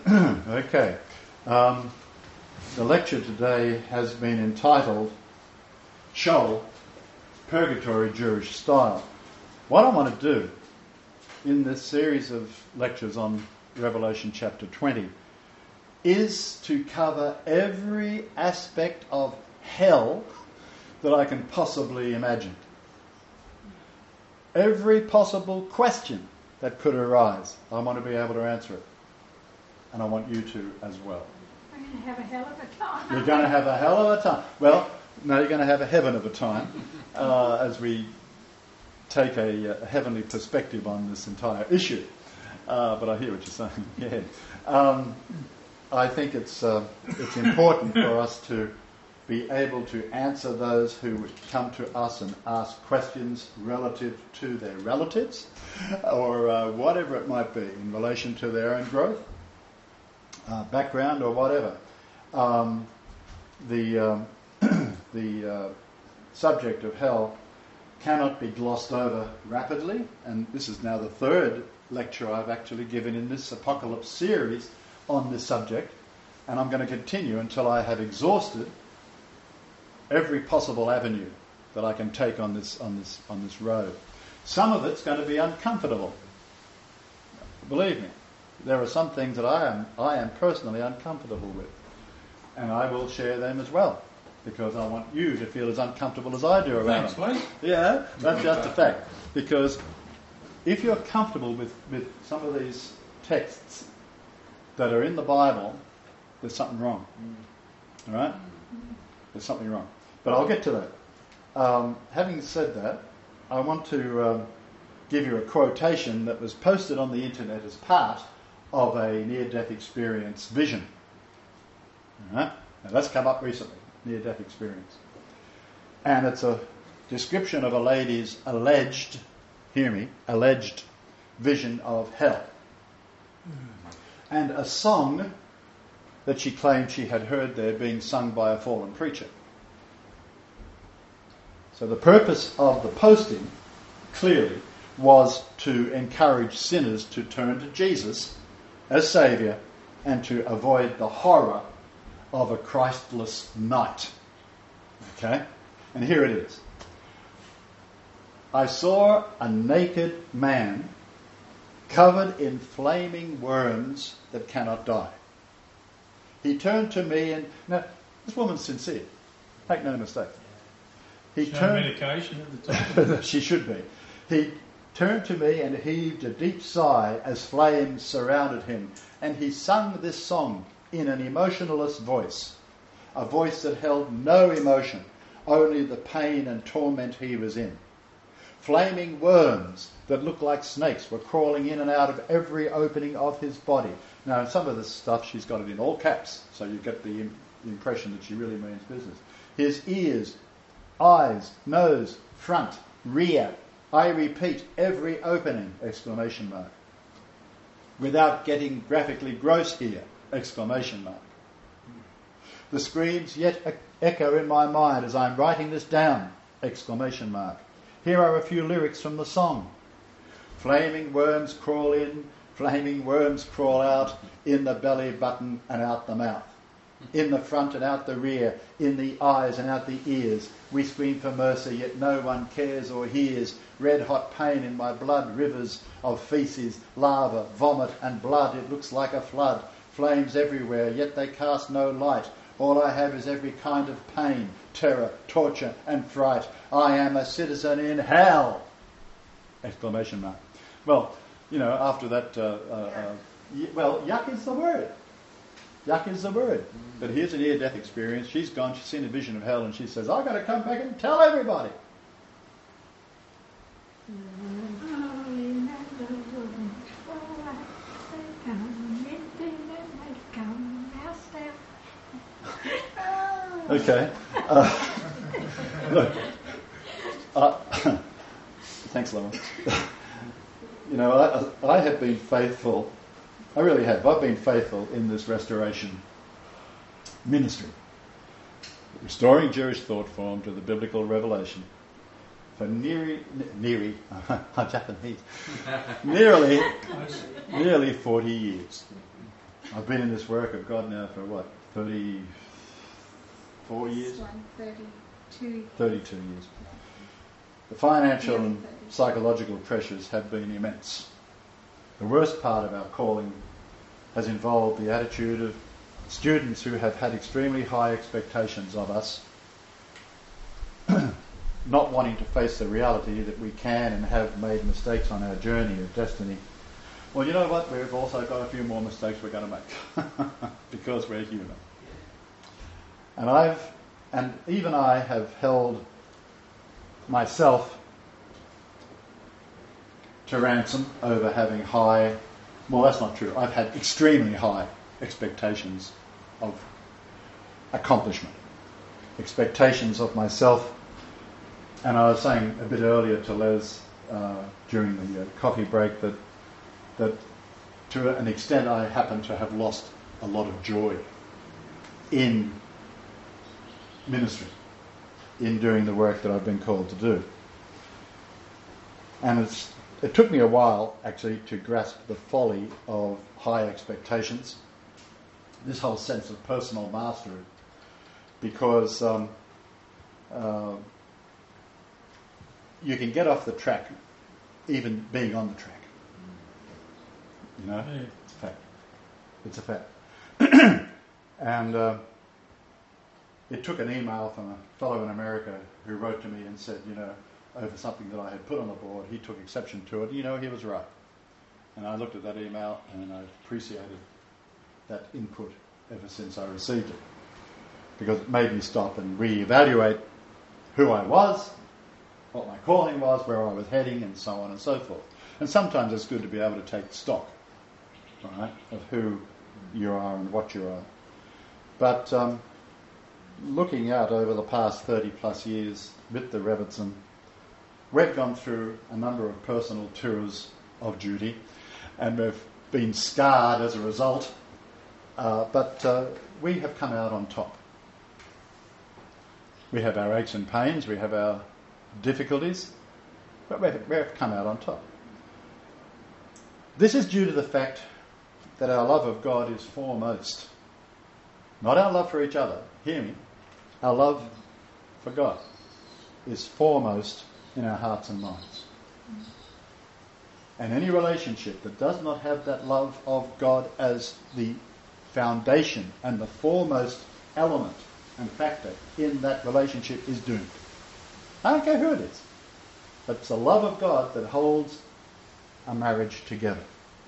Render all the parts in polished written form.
Okay. The lecture today has been entitled Sheol, Purgatory Jewish Style. What I want to do in this series of lectures on Revelation chapter 20 is to cover every aspect of hell that I can possibly imagine. Every possible question that could arise, I want to be able to answer it. And I want you to as well. I'm going to have a hell of a time. You're going to have a hell of a time. Well, no, you're going to have a heaven of a time as we take a heavenly perspective on this entire issue. But I hear what you're saying. Yeah. I think it's important for us to be able to answer those who would come to us and ask questions relative to their relatives or whatever it might be in relation to their own growth, background or whatever. The subject of hell cannot be glossed over rapidly, and this is now the third lecture I've actually given in this Apocalypse series on this subject, and I'm going to continue until I have exhausted every possible avenue that I can take on this road. Some of it's going to be uncomfortable. Believe me, there are some things that I am personally uncomfortable with, and I will share them as well, because I want you to feel as uncomfortable as I do around them. Thanks, mate. Yeah, that's just a fact. Because if you're comfortable with some of these texts that are in the Bible, there's something wrong. All right? There's something wrong. But I'll get to that. Having said that, I want to give you a quotation that was posted on the internet as part of a near-death experience vision. All right? Now that's come up recently, near-death experience. And it's a description of a lady's alleged vision of hell. And a song that she claimed she had heard there being sung by a fallen preacher. So the purpose of the posting, clearly, was to encourage sinners to turn to Jesus as Saviour and to avoid the horror of a Christless night. Okay? And here it is. I saw a naked man covered in flaming worms that cannot die. He turned to me and... Now, this woman's sincere. Make no mistake. Medication at the time. She should be. He turned to me and heaved a deep sigh as flames surrounded him, and he sung this song in an emotionless voice, a voice that held no emotion, only the pain and torment he was in. Flaming worms that looked like snakes were crawling in and out of every opening of his body. Now, some of this stuff, she's got it in all caps, so you get the impression that she really means business. His ears, eyes, nose, front, rear, I repeat, every opening, exclamation mark. Without getting graphically gross here, exclamation mark. The screams yet echo in my mind as I'm writing this down, exclamation mark. Here are a few lyrics from the song. Flaming worms crawl in, flaming worms crawl out, in the belly button and out the mouth. In the front and out the rear, in the eyes and out the ears. We scream for mercy, yet no one cares or hears. Red hot pain in my blood, rivers of feces, lava, vomit and blood. It looks like a flood. Flames everywhere, yet they cast no light. All I have is every kind of pain, terror, torture and fright. I am a citizen in hell! Exclamation mark. Well, you know, after that, yuck is the word. Yuck is the word. But here's a near-death experience. She's gone, she's seen a vision of hell, and she says, I've got to come back and tell everybody. Okay. Look. Thanks, Lauren. You know, I have been faithful. I really have. I've been faithful in this restoration ministry. Restoring Jewish thought form to the biblical revelation for nearly 40 years. I've been in this work of God now for 34 years? 32. 32 years. The financial and psychological pressures have been immense. The worst part of our calling has involved the attitude of students who have had extremely high expectations of us, not wanting to face the reality that we can and have made mistakes on our journey of destiny. Well, you know what? We've also got a few more mistakes we're going to make because we're human. And even I have held myself to ransom over having high, well, that's not true. I've had extremely high expectations of accomplishment, expectations of myself. And I was saying a bit earlier to Les during the coffee break that to an extent I happen to have lost a lot of joy in ministry, in doing the work that I've been called to do. And it took me a while, actually, to grasp the folly of high expectations, this whole sense of personal mastery, because you can get off the track even being on the track. You know? It's a fact. It's a fact. And it took an email from a fellow in America who wrote to me and said, you know, over something that I had put on the board, he took exception to it. You know, he was right. And I looked at that email and I appreciated that input ever since I received it, because it made me stop and reevaluate who I was, what my calling was, where I was heading, and so on and so forth. And sometimes it's good to be able to take stock, right, of who you are and what you are. But looking out over the past 30 plus years with the Revertson, we've gone through a number of personal tours of duty, and we've been scarred as a result, but we have come out on top. We have our aches and pains, we have our difficulties, but we've come out on top. This is due to the fact that our love of God is foremost. Not our love for each other, hear me. Our love for God is foremost in our hearts and minds. And any relationship that does not have that love of God as the foundation and the foremost element and factor in that relationship is doomed. I don't care who it is. But it's the love of God that holds a marriage together.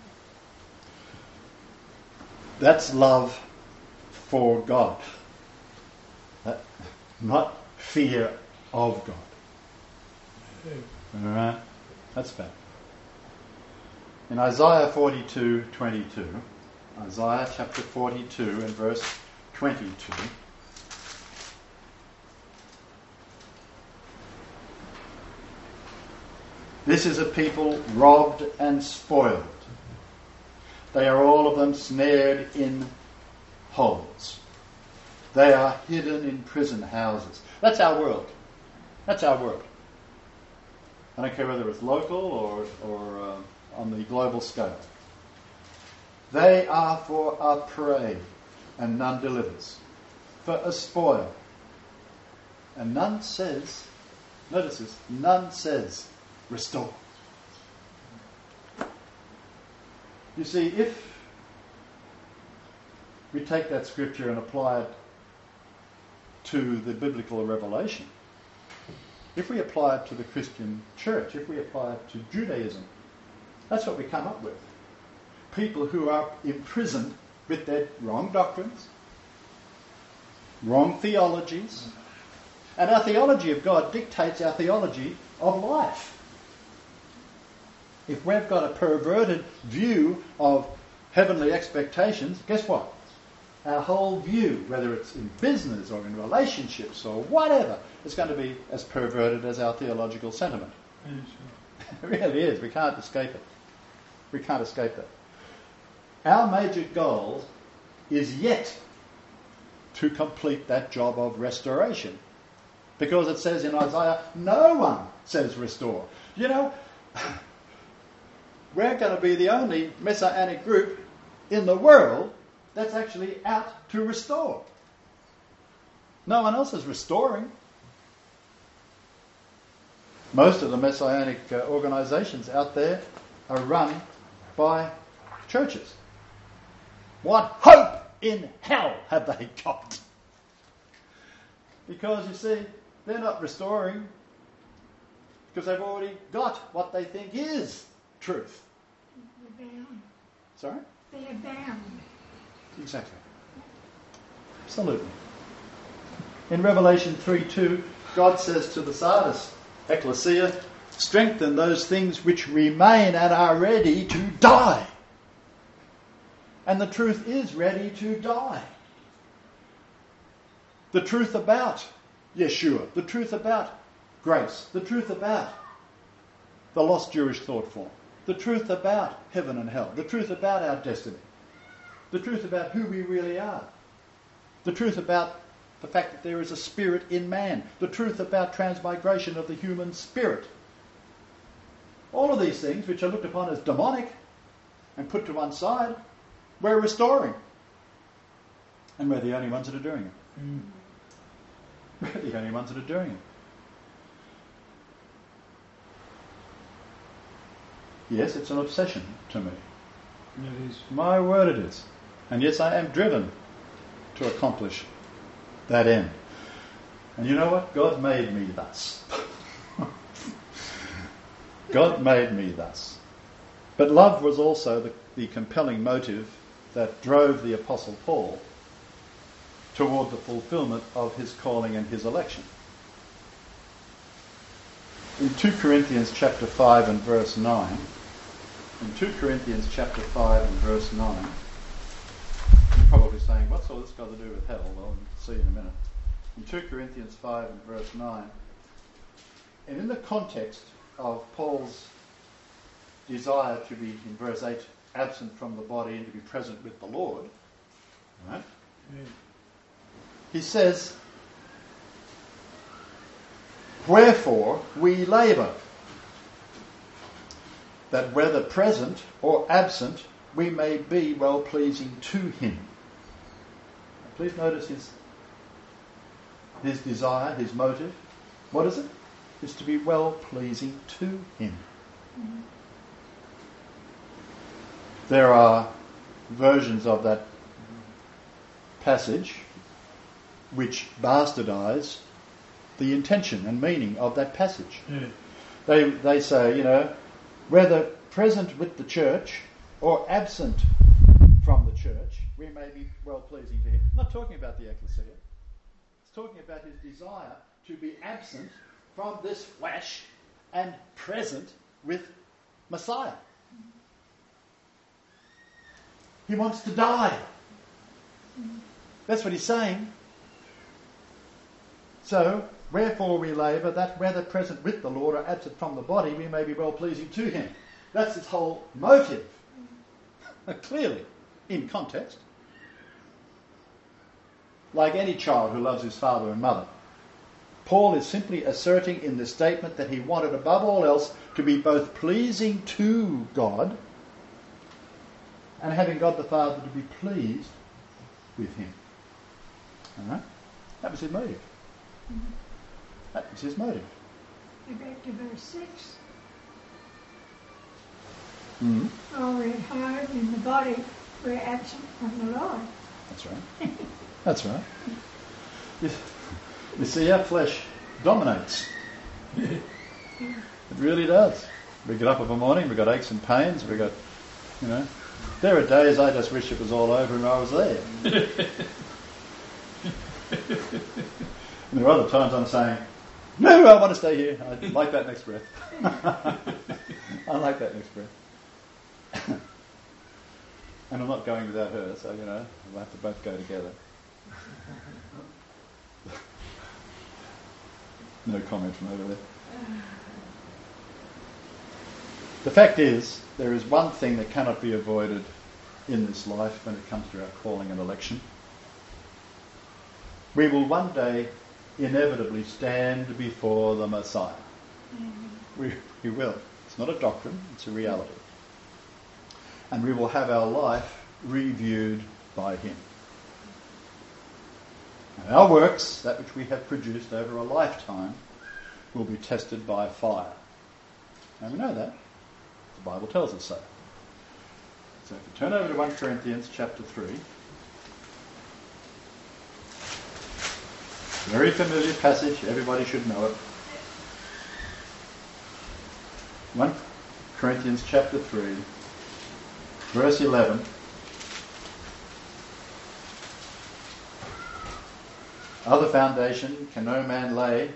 That's love for God. Not fear of God. Alright? That's fact. In Isaiah 42:22, Isaiah chapter 42 and verse 22, this is a people robbed and spoiled. They are all of them snared in holes. They are hidden in prison houses. That's our world. That's our world. I don't care whether it's local or on the global scale. They are for a prey, and none delivers. For a spoil, and none says, notice this, none says, restore. You see, if we take that scripture and apply it to the biblical revelation, if we apply it to the Christian church, if we apply it to Judaism, that's what we come up with. People who are imprisoned with their wrong doctrines, wrong theologies, and our theology of God dictates our theology of life. If we've got a perverted view of heavenly expectations, guess what? Our whole view, whether it's in business or in relationships or whatever, is going to be as perverted as our theological sentiment. It really is. We can't escape it. We can't escape that. Our major goal is yet to complete that job of restoration. Because it says in Isaiah, no one says restore. You know, we're going to be the only messianic group in the world that's actually out to restore. No one else is restoring. Most of the Messianic organisations out there are run by churches. What hope in hell have they got? Because, you see, they're not restoring because they've already got what they think is truth. They're bound. Sorry? They're bound. Exactly. Absolutely. In Revelation 3:2, God says to the Sardis ecclesia, strengthen those things which remain and are ready to die. And the truth is ready to die. The truth about Yeshua, the truth about grace, the truth about the lost Jewish thought form, the truth about heaven and hell, the truth about our destiny, the truth about who we really are, the truth about the fact that there is a spirit in man, the truth about transmigration of the human spirit. All of these things, which are looked upon as demonic and put to one side, we're restoring. And we're the only ones that are doing it. We're the only ones that are doing it. Yes, it's an obsession to me. It is. My word it is. And yes, I am driven to accomplish that end. And you know what? God made me thus. God made me thus. But love was also the compelling motive that drove the Apostle Paul toward the fulfillment of his calling and his election. In 2 Corinthians chapter 5 and verse 9, in 2 Corinthians chapter 5 and verse 9, you're probably saying, what's all this got to do with hell? Well, we'll see in a minute. In 2 Corinthians 5 and verse 9, and in the context of Paul's desire to be, in verse 8, absent from the body and to be present with the Lord, right? Yeah. He says, wherefore we labour, that whether present or absent, we may be well-pleasing to him. Please notice his desire, his motive. What is it? It's to be well-pleasing to him. Mm-hmm. There are versions of that passage which bastardize the intention and meaning of that passage. Yeah. They say, you know, whether present with the church or absent from the church, we may be well-pleasing to him. I'm not talking about the ecclesia. It's talking about his desire to be absent from this flesh and present with Messiah. He wants to die. That's what he's saying. So, wherefore we labour, that whether present with the Lord or absent from the body, we may be well-pleasing to him. That's his whole motive. Clearly, in context. Like any child who loves his father and mother. Paul is simply asserting in this statement that he wanted above all else to be both pleasing to God and having God the Father to be pleased with him. Alright? That was his motive. That was his motive. Go back to verse 6. Mm-hmm. Already hard in the body, we're absent from the Lord. That's right. That's right. You see, our flesh dominates. It really does. We get up of a morning, we've got aches and pains, we've got, you know, there are days I just wish it was all over and I was there. And there are other times I'm saying, no, I want to stay here. I like that next breath. I like that next breath. And I'm not going without her, so, you know, we'll have to both go together. No comment from over there. The fact is, there is one thing that cannot be avoided in this life when it comes to our calling and election. We will one day inevitably stand before the Messiah. We will. It's not a doctrine, it's a reality. And we will have our life reviewed by him. And our works, that which we have produced over a lifetime, will be tested by fire. And we know that. The Bible tells us so. So if you turn over to 1 Corinthians chapter 3, very familiar passage, everybody should know it. 1 Corinthians chapter 3, verse 11. Other foundation can no man lay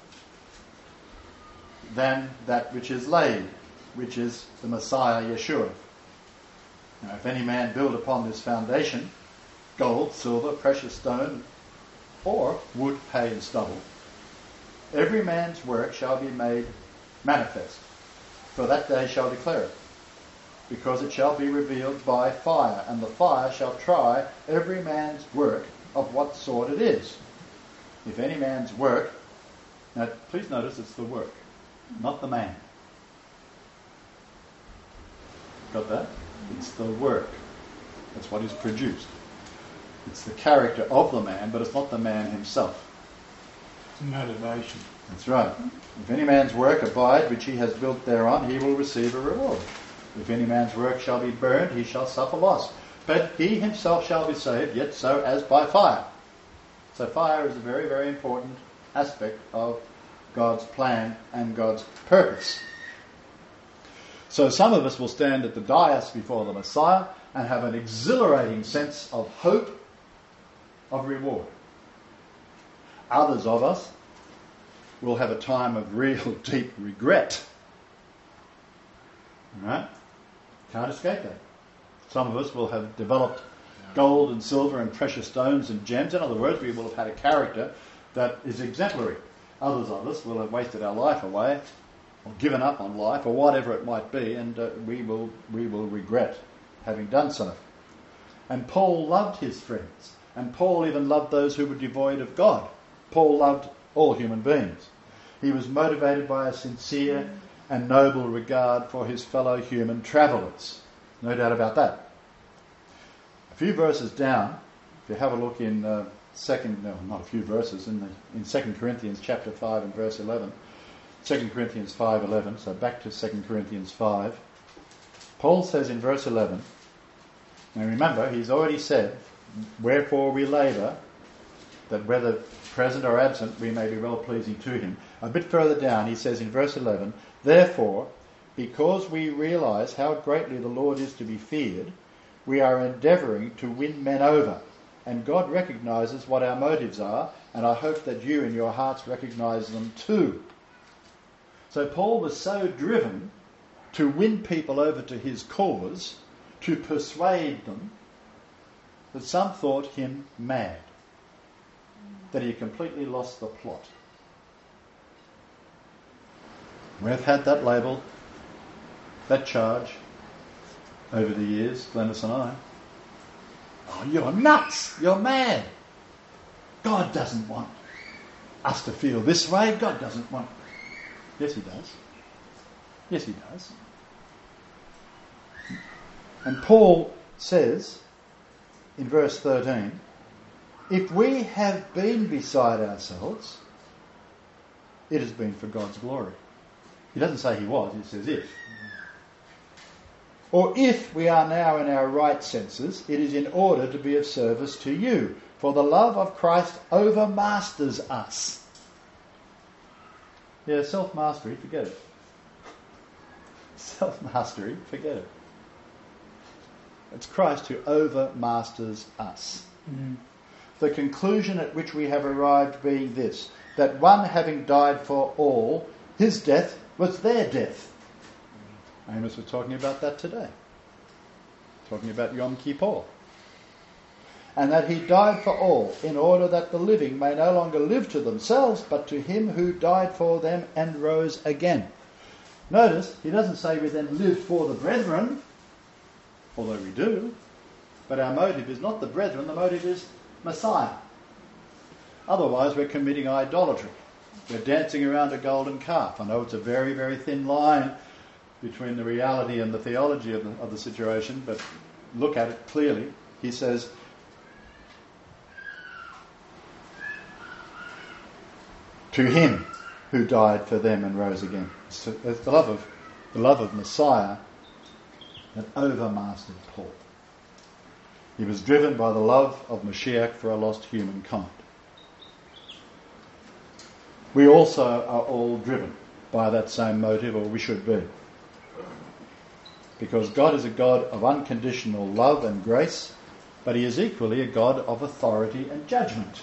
than that which is laid, which is the Messiah Yeshua. Now, if any man build upon this foundation, gold, silver, precious stone, or wood, hay, and stubble, every man's work shall be made manifest, for that day shall declare it, because it shall be revealed by fire, and the fire shall try every man's work of what sort it is. If any man's work, now please notice it's the work, not the man. Got that? It's the work. That's what is produced. It's the character of the man, but it's not the man himself. It's motivation. That's right. If any man's work abide, which he has built thereon, he will receive a reward. If any man's work shall be burned, he shall suffer loss. But he himself shall be saved, yet so as by fire. So fire is a very, very important aspect of God's plan and God's purpose. So some of us will stand at the dais before the Messiah and have an exhilarating sense of hope, of reward. Others of us will have a time of real deep regret. Right? Can't escape that. Some of us will have developed gold and silver and precious stones and gems. In other words, we will have had a character that is exemplary. Others of us will have wasted our life away, or given up on life, or whatever it might be, and we will regret having done so. And Paul loved his friends, and Paul even loved those who were devoid of God. Paul loved all human beings. He was motivated by a sincere and noble regard for his fellow human travellers. No doubt about that. A few verses down, if you have a look in not a few verses, in 2 Corinthians chapter 5 and verse 11, 2 Corinthians 5:11, so back to 2 Corinthians 5, Paul says in verse 11, now remember, he's already said, wherefore we labour, that whether present or absent, we may be well pleasing to him. A bit further down, he says in verse 11, therefore, because we realise how greatly the Lord is to be feared, we are endeavouring to win men over, and God recognises what our motives are, and I hope that you in your hearts recognise them too. So Paul was so driven to win people over to his cause, to persuade them, that some thought him mad, that he completely lost the plot. We've had that label, that charge, over the years, Glennis and I. Oh, you're nuts! You're mad! God doesn't want us to feel this way. God doesn't want... Yes, he does. Yes, he does. And Paul says, in verse 13, if we have been beside ourselves, it has been for God's glory. He doesn't say he was, he says if. Or if we are now in our right senses, it is in order to be of service to you, for the love of Christ overmasters us. Yeah, self-mastery, forget it. Self-mastery, forget it. It's Christ who overmasters us. Mm. The conclusion at which we have arrived being this, that one having died for all, his death was their death. Amos was talking about that today. Talking about Yom Kippur. And that he died for all, in order that the living may no longer live to themselves, but to him who died for them and rose again. Notice, he doesn't say we then live for the brethren, although we do, but our motive is not the brethren, the motive is Messiah. Otherwise we're committing idolatry. We're dancing around a golden calf. I know it's a very, very thin line between the reality and the theology of the situation, but look at it clearly. He says, to him who died for them and rose again. So it's the love of Messiah that overmastered Paul. He was driven by the love of Mashiach for a lost humankind. We also are all driven by that same motive, or we should be. Because God is a God of unconditional love and grace, but he is equally a God of authority and judgment.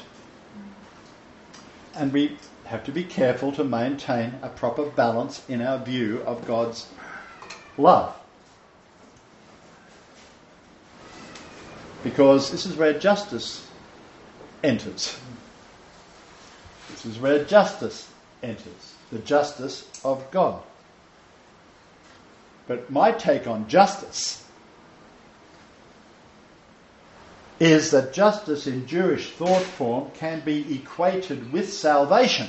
And we have to be careful to maintain a proper balance in our view of God's love. Because this is where justice enters. This is where justice enters. The justice of God. But my take on justice is that justice in Jewish thought form can be equated with salvation.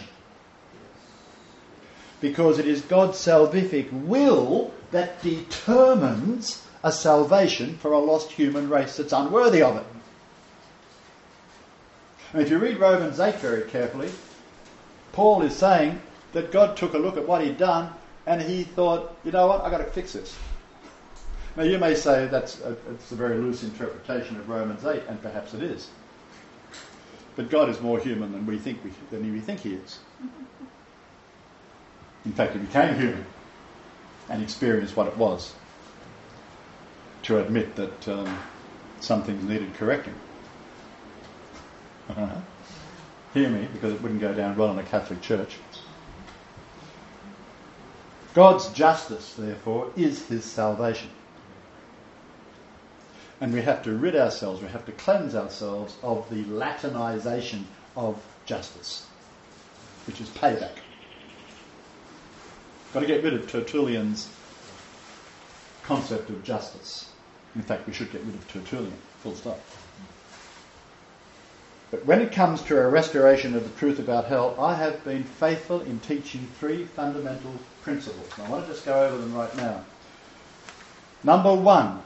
Because it is God's salvific will that determines a salvation for a lost human race that's unworthy of it. And if you read Romans 8 very carefully, Paul is saying that God took a look at what he'd done and he thought, you know what, I've got to fix this. Now you may say it's a very loose interpretation of Romans 8, and perhaps it is. But God is more human than we think he is. In fact, he became human and experienced what it was to admit that some things needed correcting. Hear me, because it wouldn't go down well in a Catholic church. God's justice, therefore, is his salvation. And we have to rid ourselves, we have to cleanse ourselves of the Latinization of justice, which is payback. Got to get rid of Tertullian's concept of justice. In fact, we should get rid of Tertullian, full stop. But when it comes to a restoration of the truth about hell, I have been faithful in teaching 3 fundamental principles. And I want to just go over them right now. Number 1,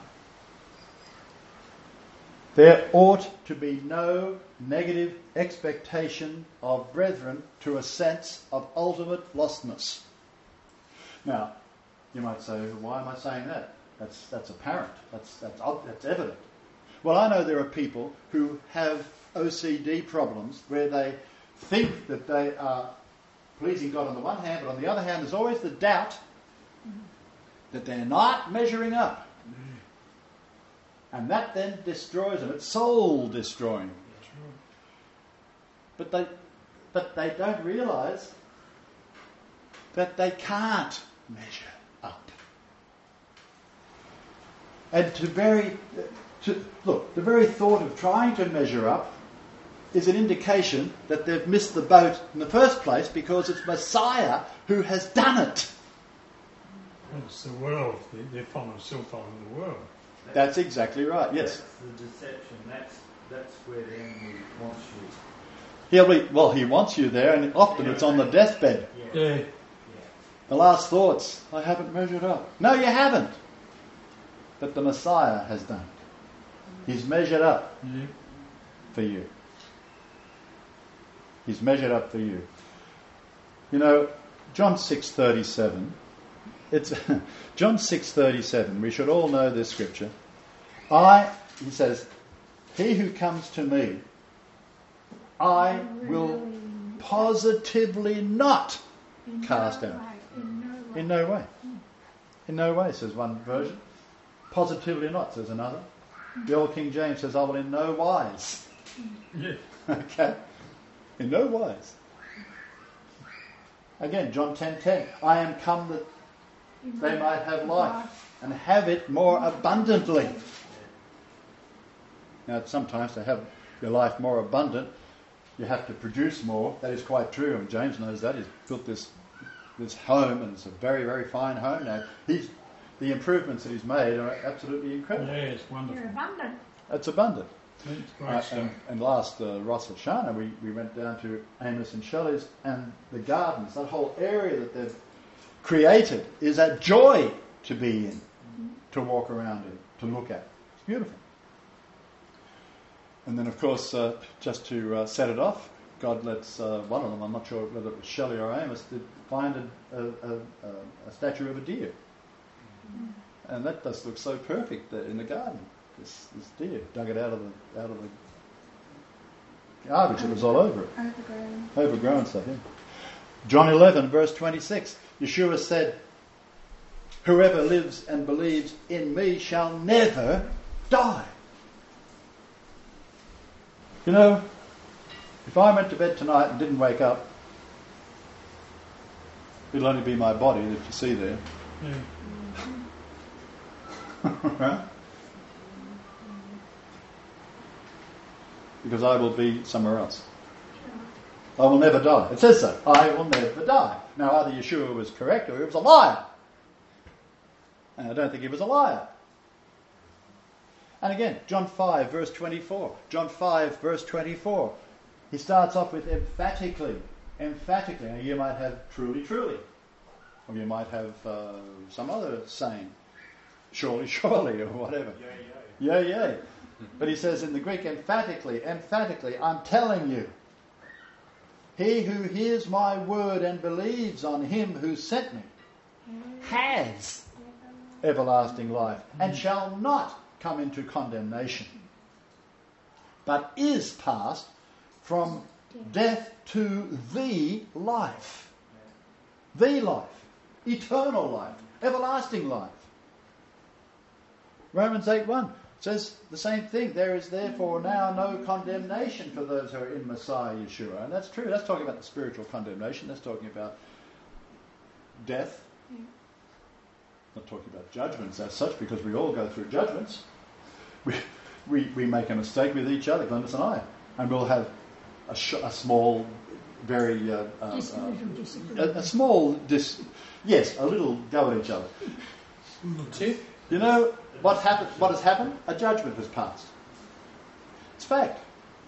there ought to be no negative expectation of brethren to a sense of ultimate lostness. Now, you might say, why am I saying that? That's apparent. That's evident. Well, I know there are people who have OCD problems where they think that they are pleasing God on the one hand, but on the other hand there's always the doubt that they're not measuring up. And that then destroys them. It's soul destroying. But they don't realise that they can't measure up. And the very thought of trying to measure up is an indication that they've missed the boat in the first place, because it's Messiah who has done it. It's the world. They're still following the world. That's exactly right, yes. That's the deception. That's where the enemy wants you. He wants you there, and often it's on the deathbed. Yeah. The last thoughts, I haven't measured up. No, you haven't. But the Messiah has done it. He's measured up for you. He's measured up for you. You know, John 6:37. It's John 6:37. We should all know this scripture. He says, he who comes to me, I will positively not cast out. In no way. In no way, says one version. Positively not, says another. The old King James says, I will in no wise. Yeah. Okay? In no wise. Again, John 10:10. I am come that they might have life and have it more abundantly. Now, sometimes to have your life more abundant, you have to produce more. That is quite true, and James knows that. He's built this home, and it's a very, very fine home now. The improvements that he's made are absolutely incredible. Yeah, it's wonderful. You're abundant. It's abundant. It's great stuff. And last Rosh Hashanah, we went down to Amos and Shelley's, and the gardens, that whole area that they've created is a joy to be in, to walk around in, to look at. It's beautiful. And then, of course, just to set it off, God lets one of them, I'm not sure whether it was Shelley or Amos, did find a statue of a deer. And that does look so perfect there in the garden. This deer dug it out of the garbage that was all over it. Overgrown stuff, yeah. John 11, verse 26. Yeshua said, "Whoever lives and believes in me shall never die." You know, if I went to bed tonight and didn't wake up, it'll only be my body that you see there. Right? Because I will be somewhere else. I will never die. It says so. I will never die. Now, either Yeshua was correct or he was a liar. And I don't think he was a liar. And again, John 5, verse 24. John 5, verse 24. He starts off with emphatically. Emphatically. Now, you might have truly, truly. Or you might have some other saying. Surely, surely, or whatever. Yea, yea. Yea. But he says in the Greek, emphatically, emphatically, I'm telling you, he who hears my word and believes on him who sent me has everlasting life and shall not come into condemnation, but is passed from death to the life. The life. Eternal life. Everlasting life. Romans 8:1 says the same thing. There is therefore now no condemnation for those who are in Messiah Yeshua. And that's true. That's talking about the spiritual condemnation. That's talking about death. Not talking about judgments as such, because we all go through judgments. We make a mistake with each other, Glennis and I. And we'll have a small, very... a small... yes, a little go at each other. You know... What has happened? A judgment has passed. It's fact.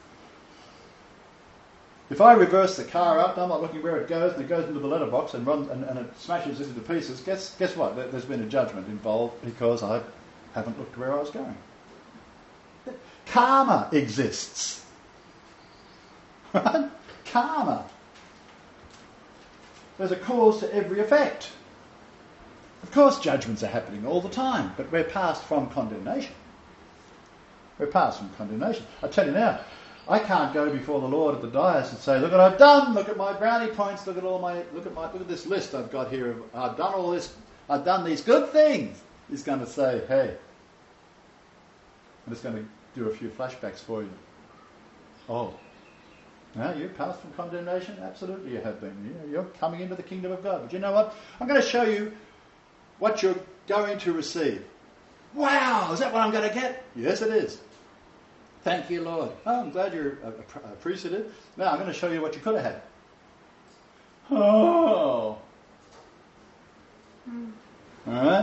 If I reverse the car up, I'm not looking where it goes, and it goes into the letterbox and runs and it smashes into pieces. Guess what? There's been a judgment involved because I haven't looked where I was going. Karma exists. Right? Karma. There's a cause to every effect. Of course, judgments are happening all the time, but we're passed from condemnation. We're passed from condemnation. I tell you now, I can't go before the Lord at the dais and say, "Look what I've done. Look at my brownie points. Look at this list I've got here. I've done all this. I've done these good things." He's going to say, "Hey," I'm just going to do a few flashbacks for you. Oh, now you're passed from condemnation. Absolutely, you have been. You're coming into the kingdom of God. But you know what? I'm going to show you what you're going to receive. Wow, is that what I'm going to get? Yes, it is. Thank you, Lord. Oh, I'm glad you're appreciative. Now I'm going to show you what you could have had. Oh. All right.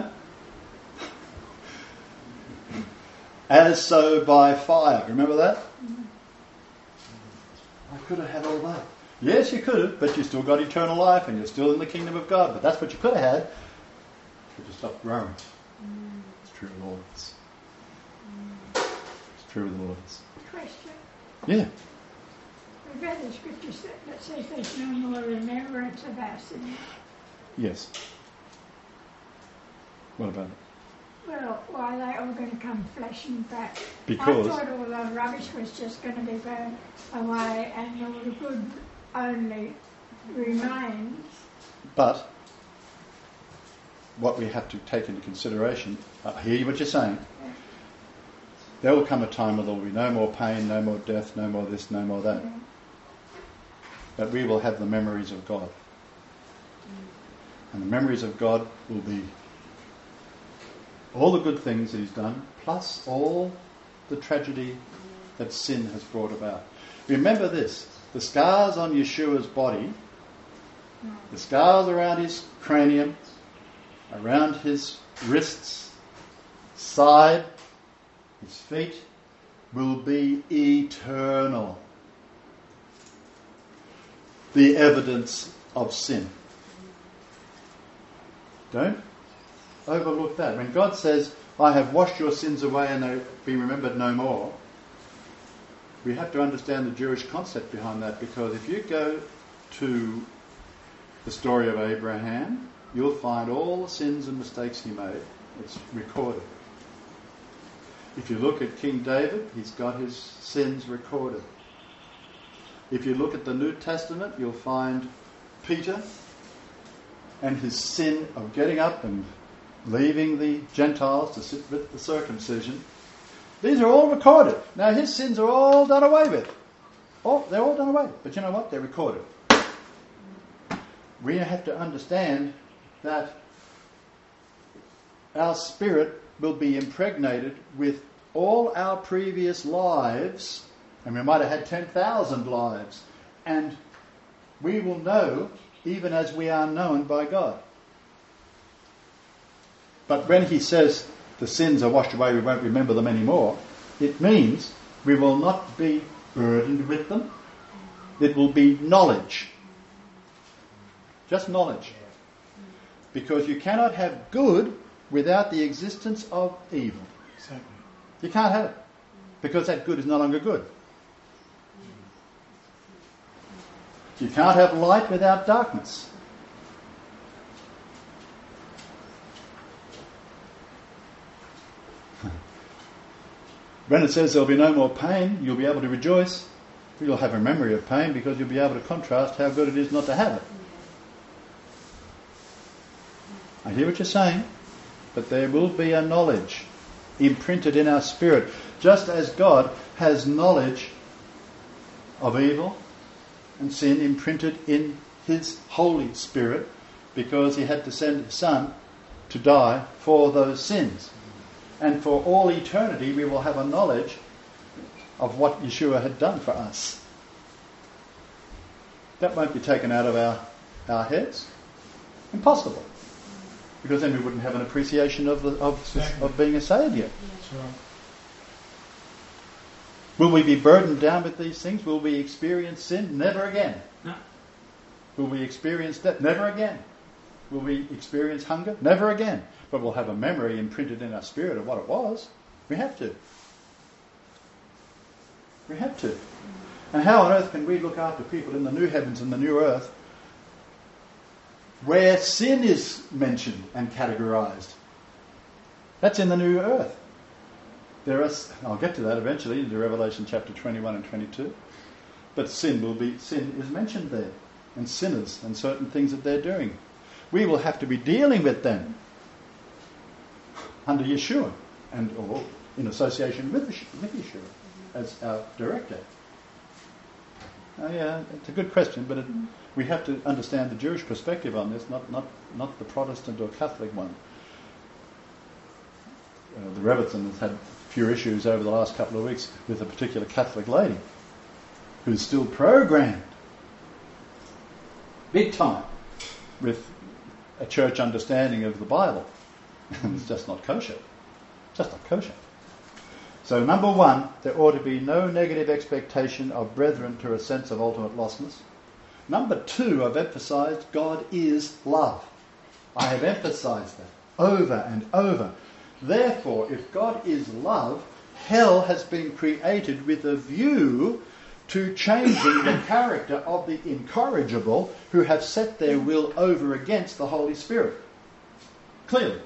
As so by fire. Remember that? I could have had all that. Yes, you could have, but you still got eternal life and you're still in the kingdom of God. But that's what you could have had. But you stopped growing. It's true with all of us. It's true with all of us. Question. Yeah. We've read the scriptures that says there's no more remembrance of our sin. Yes. What about it? Well, why are they all going to come flashing back? Because... I thought all the rubbish was just going to be burned away and all the good only remains. But what we have to take into consideration, I hear what you're saying. There will come a time where there will be no more pain, no more death, no more this, no more that. But we will have the memories of God. And the memories of God will be all the good things that he's done, plus all the tragedy that sin has brought about. Remember this, the scars on Yeshua's body, the scars around his cranium, around his wrists, side, his feet, will be eternal. The evidence of sin. Don't overlook that. When God says, "I have washed your sins away and they'll be remembered no more," we have to understand the Jewish concept behind that, because if you go to the story of Abraham, you'll find all the sins and mistakes he made. It's recorded. If you look at King David, he's got his sins recorded. If you look at the New Testament, you'll find Peter and his sin of getting up and leaving the Gentiles to sit with the circumcision. These are all recorded. Now his sins are all done away with. They're all done away. But you know what? They're recorded. We have to understand that our spirit will be impregnated with all our previous lives, and we might have had 10,000 lives, and we will know even as we are known by God. But when he says the sins are washed away, we won't remember them anymore, it means we will not be burdened with them. It will be knowledge. Just knowledge. Because you cannot have good without the existence of evil. Exactly. You can't have it. Because that good is no longer good. You can't have light without darkness. When it says there'll be no more pain, you'll be able to rejoice. You'll have a memory of pain because you'll be able to contrast how good it is not to have it. I hear what you're saying, but there will be a knowledge imprinted in our spirit, just as God has knowledge of evil and sin imprinted in his Holy Spirit, because he had to send his Son to die for those sins. And for all eternity we will have a knowledge of what Yeshua had done for us. That won't be taken out of our heads. Impossible. Because then we wouldn't have an appreciation of being a saviour. That's right. Will we be burdened down with these things? Will we experience sin? Never again. No. Will we experience death? Never again. Will we experience hunger? Never again. But we'll have a memory imprinted in our spirit of what it was. We have to. We have to. And how on earth can we look after people in the new heavens and the new earth where sin is mentioned and categorised? That's in the new earth. I'll get to that eventually into Revelation chapter 21 and 22. But sin is mentioned there, and sinners and certain things that they're doing. We will have to be dealing with them under Yeshua or in association with Yeshua as our director. Yeah, it's a good question, but we have to understand the Jewish perspective on this, not the Protestant or Catholic one. The Rebbitzin has had a few issues over the last couple of weeks with a particular Catholic lady who's still programmed big time with a church understanding of the Bible. It's just not kosher. Just not kosher. So number one, there ought to be no negative expectation of brethren to a sense of ultimate lostness. Number two, I've emphasised God is love. I have emphasised that over and over. Therefore, if God is love, hell has been created with a view to changing the character of the incorrigible who have set their will over against the Holy Spirit. Clearly.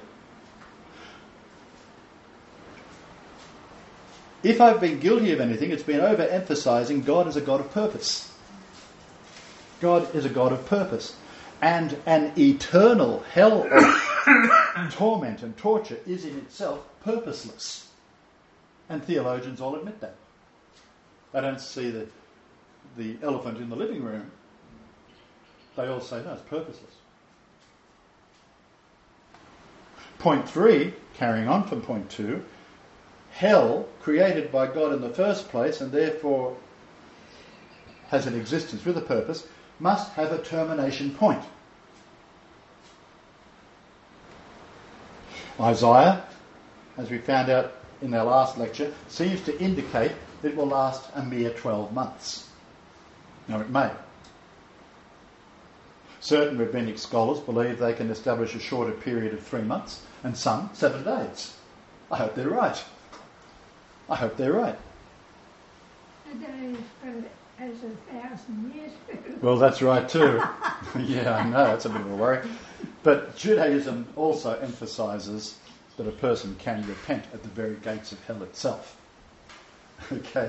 If I've been guilty of anything, it's been overemphasising God as a God of purpose. God is a God of purpose. And an eternal hell of torment and torture is in itself purposeless. And theologians all admit that. They don't see the elephant in the living room. They all say, no, it's purposeless. Point 3, carrying on from point 2, hell, created by God in the first place and therefore has an existence with a purpose, must have a termination point. Isaiah, as we found out in our last lecture, seems to indicate it will last a mere 12 months. Now it may. Certain rabbinic scholars believe they can establish a shorter period of 3 months, and some 7 days. I hope they're right. I hope they're right. today is as 1,000 years ago. Well, that's right too. Yeah, I know, it's a bit of a worry. But Judaism also emphasises that a person can repent at the very gates of hell itself. Okay.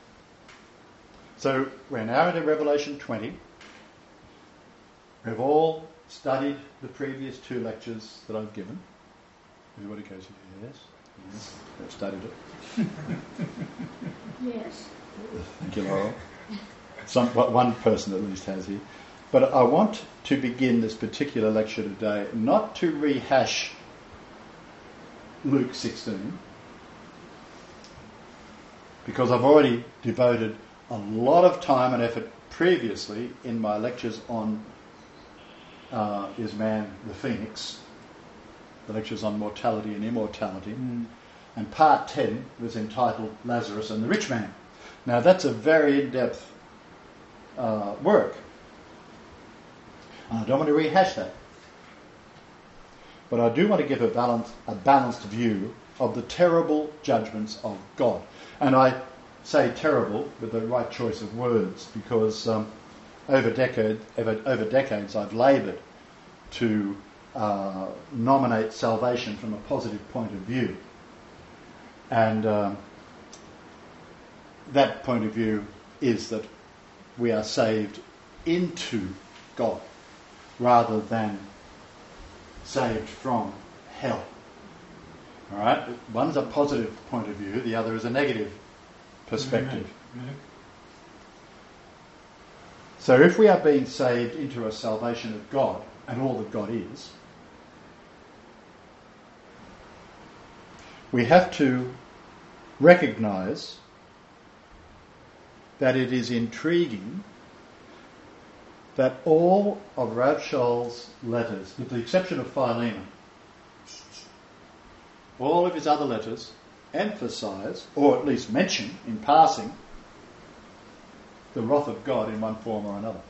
So we're now into Revelation 20. We've all studied the previous 2 lectures that I've given. Everybody goes, yes, they've studied it. Yes. Thank you, Laurel. One person at least has here. But I want to begin this particular lecture today not to rehash Luke 16, because I've already devoted a lot of time and effort previously in my lectures on Is Man the Phoenix, the lectures on mortality and immortality, and part 10 was entitled Lazarus and the Rich Man. Now that's a very in-depth work. And I don't want to rehash that. But I do want to give a balanced view of the terrible judgments of God. And I say terrible with the right choice of words, because over decades I've laboured to nominate salvation from a positive point of view. And that point of view is that we are saved into God rather than saved from hell. All right? One's a positive point of view, the other is a negative perspective. Mm-hmm. So if we are being saved into a salvation of God and all that God is, we have to recognise that it is intriguing that all of Rav Shaul's letters, with the exception of Philemon, all of his other letters emphasise, or at least mention in passing, the wrath of God in one form or another.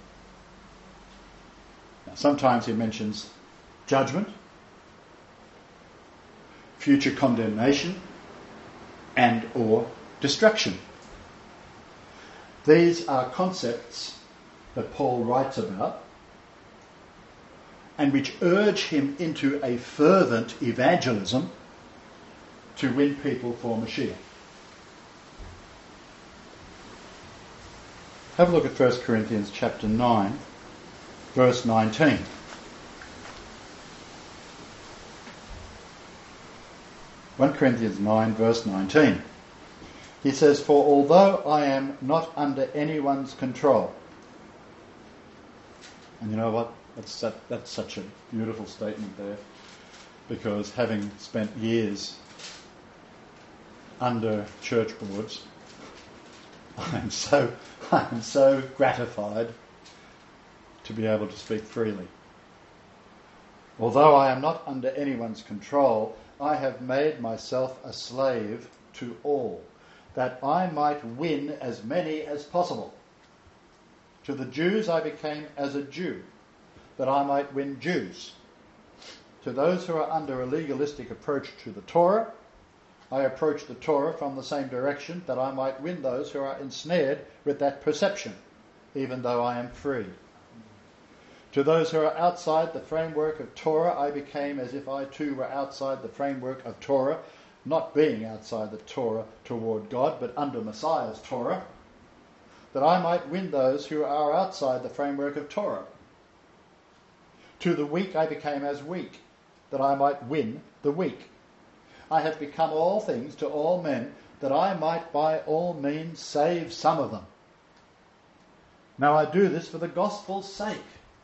Now, sometimes he mentions judgment, future condemnation, and or destruction. These are concepts that Paul writes about and which urge him into a fervent evangelism to win people for Mashiach. Have a look at 1 Corinthians chapter 9, verse 19. Corinthians 9, verse 19. He says, "For although I am not under anyone's control," and you know what? That's such a beautiful statement there, because having spent years under church boards, I am so gratified to be able to speak freely. Although I am not under anyone's control, I have made myself a slave to all, that I might win as many as possible. To the Jews I became as a Jew, that I might win Jews. To those who are under a legalistic approach to the Torah, I approach the Torah from the same direction, that I might win those who are ensnared with that perception, even though I am free. To those who are outside the framework of Torah, I became as if I too were outside the framework of Torah, not being outside the Torah toward God, but under Messiah's Torah, that I might win those who are outside the framework of Torah. To the weak I became as weak, that I might win the weak. I have become all things to all men, that I might by all means save some of them. Now I do this for the gospel's sake,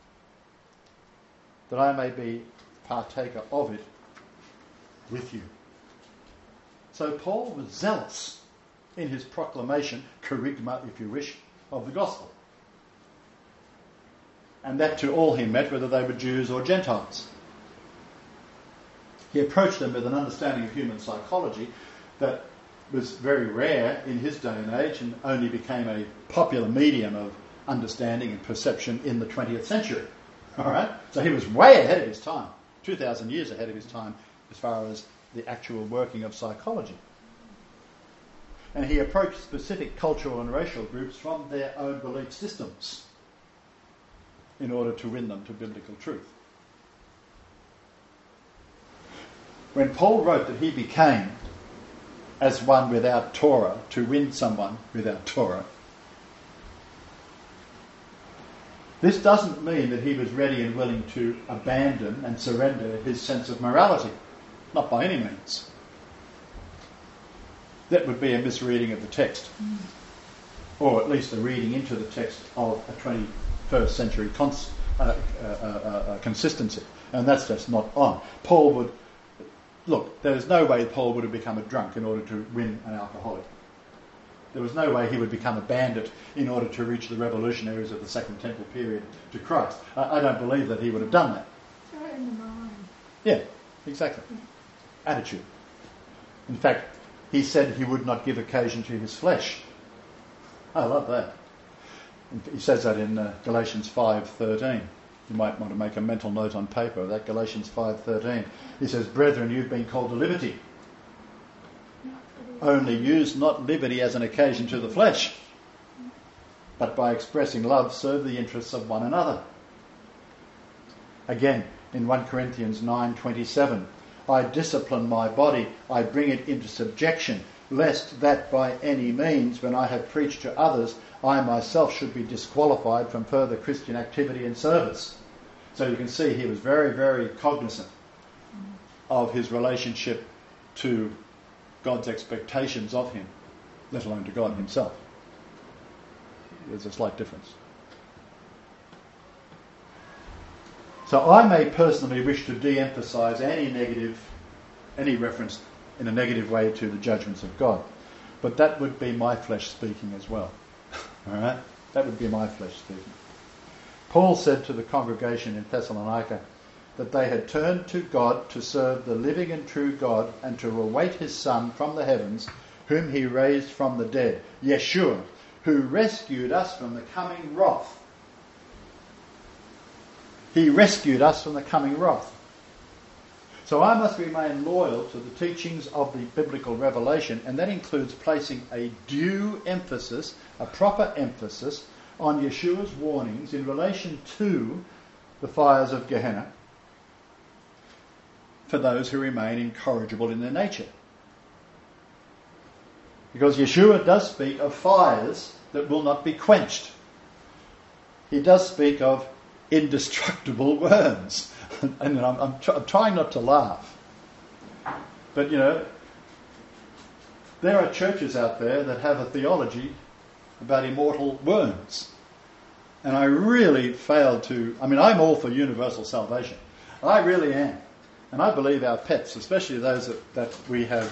that I may be partaker of it with you. So Paul was zealous in his proclamation, kerygma if you wish, of the gospel. And that to all he met, whether they were Jews or Gentiles. He approached them with an understanding of human psychology that was very rare in his day and age and only became a popular medium of understanding and perception in the 20th century. All right? So he was way ahead of his time, 2,000 years ahead of his time as far as the actual working of psychology. And he approached specific cultural and racial groups from their own belief systems in order to win them to biblical truth. When Paul wrote that he became as one without Torah to win someone without Torah, this doesn't mean that he was ready and willing to abandon and surrender his sense of morality. Not by any means. That would be a misreading of the text. Or at least a reading into the text of a 21st century consistency. And that's just not on. There was no way Paul would have become a drunk in order to win an alcoholic. There was no way he would become a bandit in order to reach the revolutionaries of the Second Temple period to Christ. I don't believe that he would have done that. In the mind. Yeah, exactly. Attitude. In fact, he said he would not give occasion to his flesh. I love that. He says that in Galatians 5:13. You might want to make a mental note on paper of that, Galatians 5:13. He says, "Brethren, you've been called to liberty. Only use not liberty as an occasion to the flesh, but by expressing love serve the interests of one another." Again, in 1 Corinthians 9:27, "I discipline my body, I bring it into subjection, lest that by any means, when I have preached to others, I myself should be disqualified from further Christian activity and service." So you can see he was very, very cognizant of his relationship to God's expectations of him, let alone to God himself. There's a slight difference. So I may personally wish to de-emphasise any reference in a negative way to the judgments of God. But that would be my flesh speaking as well. All right? That would be my flesh speaking. Paul said to the congregation in Thessalonica that they had turned to God to serve the living and true God and to await his Son from the heavens, whom he raised from the dead, Yeshua, who rescued us from the coming wrath. He rescued us from the coming wrath. So I must remain loyal to the teachings of the biblical revelation, and that includes placing a due emphasis, a proper emphasis, on Yeshua's warnings in relation to the fires of Gehenna for those who remain incorrigible in their nature. Because Yeshua does speak of fires that will not be quenched. He does speak of indestructible worms. And I'm trying not to laugh. But, there are churches out there that have a theology about immortal worms. And I really fail to... I'm all for universal salvation. I really am. And I believe our pets, especially those that we have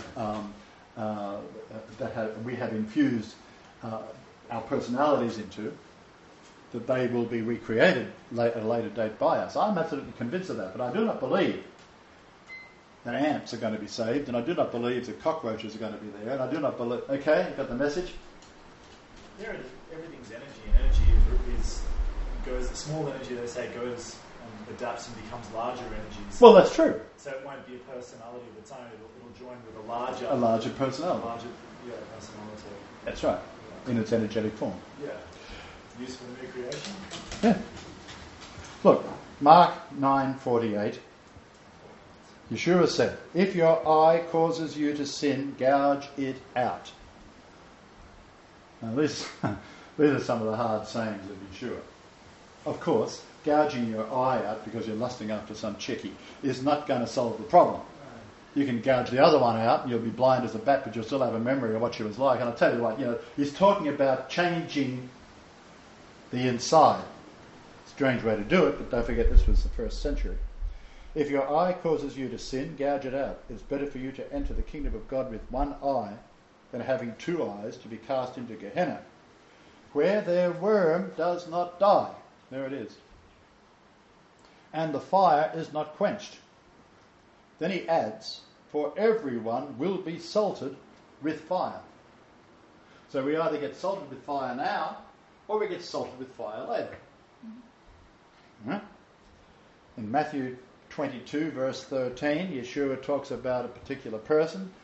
we have infused our personalities into, that they will be recreated at a later date by us. I'm absolutely convinced of that, but I do not believe that ants are going to be saved, and I do not believe that cockroaches are going to be there, and I do not believe... Okay, you got the message? Everything's energy, and energy goes, the small energy, they say, goes and adapts and becomes larger energies. Well, that's true. So it won't be a personality of its own, it'll join with a larger personality. Personality. That's right, in its energetic form. Yeah. Useful in new creation. Yeah. Look, Mark 9:48. Yeshua said, "If your eye causes you to sin, gouge it out." Now these are some of the hard sayings of Yeshua. Of course, gouging your eye out because you're lusting after some chickie is not going to solve the problem. You can gouge the other one out and you'll be blind as a bat, but you'll still have a memory of what she was like. And I'll tell you what, he's talking about changing the inside. Strange way to do it, but don't forget this was the 1st century. If your eye causes you to sin, gouge it out. It's better for you to enter the kingdom of God with one eye than having 2 eyes to be cast into Gehenna, where their worm does not die. There it is. And the fire is not quenched. Then he adds, for everyone will be salted with fire. So we either get salted with fire now, or we get salted with fire later. Mm-hmm. In Matthew 22 verse 13, Yeshua talks about a particular person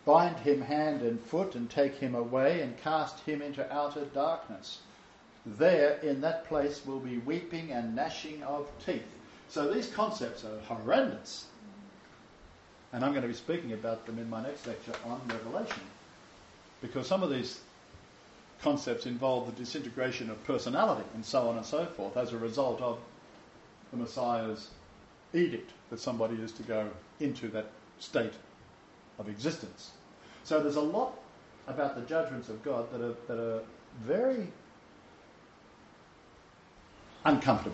bind him hand and foot and take him away and cast him into outer darkness. There, in that place, will be weeping and gnashing of teeth. So these concepts are horrendous. And I'm going to be speaking about them in my next lecture on Revelation. Because some of these concepts involve the disintegration of personality and so on and so forth as a result of the Messiah's edict that somebody is to go into that state of existence. So there's a lot about the judgments of God that are very uncomfortable.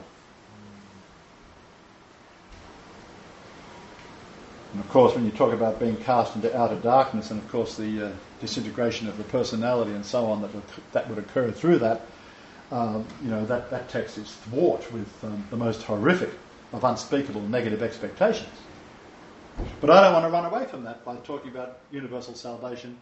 And of course, when you talk about being cast into outer darkness, and of course the disintegration of the personality and so on that would occur through that, that text is thwart with the most horrific of unspeakable negative expectations. But I don't want to run away from that by talking about universal salvation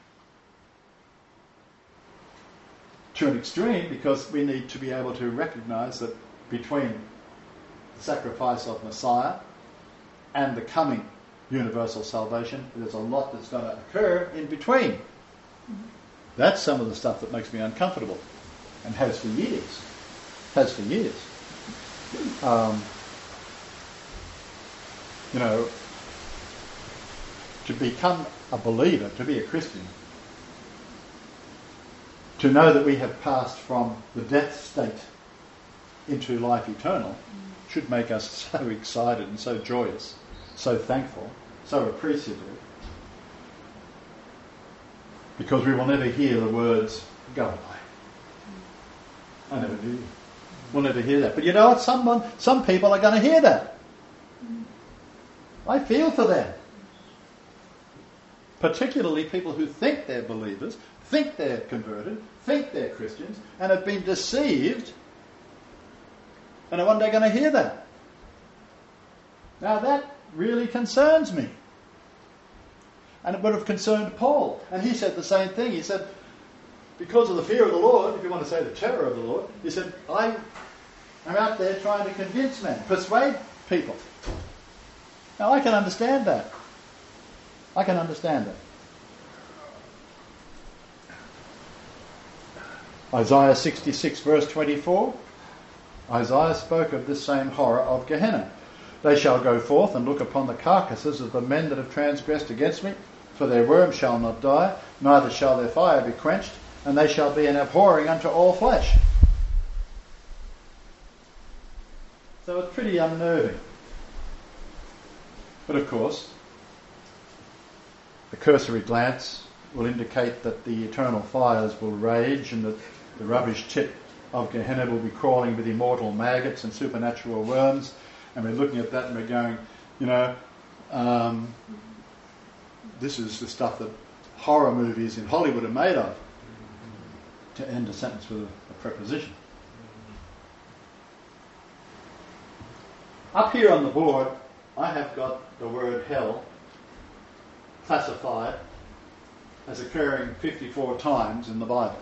to an extreme, because we need to be able to recognise that between the sacrifice of Messiah and the coming universal salvation, there's a lot that's going to occur in between. That's some of the stuff that makes me uncomfortable, and has for years. To become a believer, to be a Christian, to know that we have passed from the death state into life eternal, should make us so excited and so joyous, so thankful, so appreciative, because we will never hear the words, "Go away." I never do. We'll never hear that. But you know what? Some people are going to hear that. I feel for them. Particularly people who think they're believers, think they're converted, think they're Christians, and have been deceived, and are one day going to hear that. Now that really concerns me. And it would have concerned Paul. And he said the same thing. He said, because of the fear of the Lord, if you want to say the terror of the Lord, he said, I am out there trying to convince men, persuade people. Now I can understand that. Isaiah 66 verse 24. Isaiah spoke of this same horror of Gehenna. They shall go forth and look upon the carcasses of the men that have transgressed against me, for their worm shall not die, neither shall their fire be quenched, and they shall be an abhorring unto all flesh. So it's pretty unnerving. But of course, the cursory glance will indicate that the eternal fires will rage, and that the rubbish tip of Gehenna will be crawling with immortal maggots and supernatural worms. And we're looking at that and we're going, this is the stuff that horror movies in Hollywood are made of. To end a sentence with a preposition. Up here on the board, I have got the word hell classified as occurring 54 times in the Bible.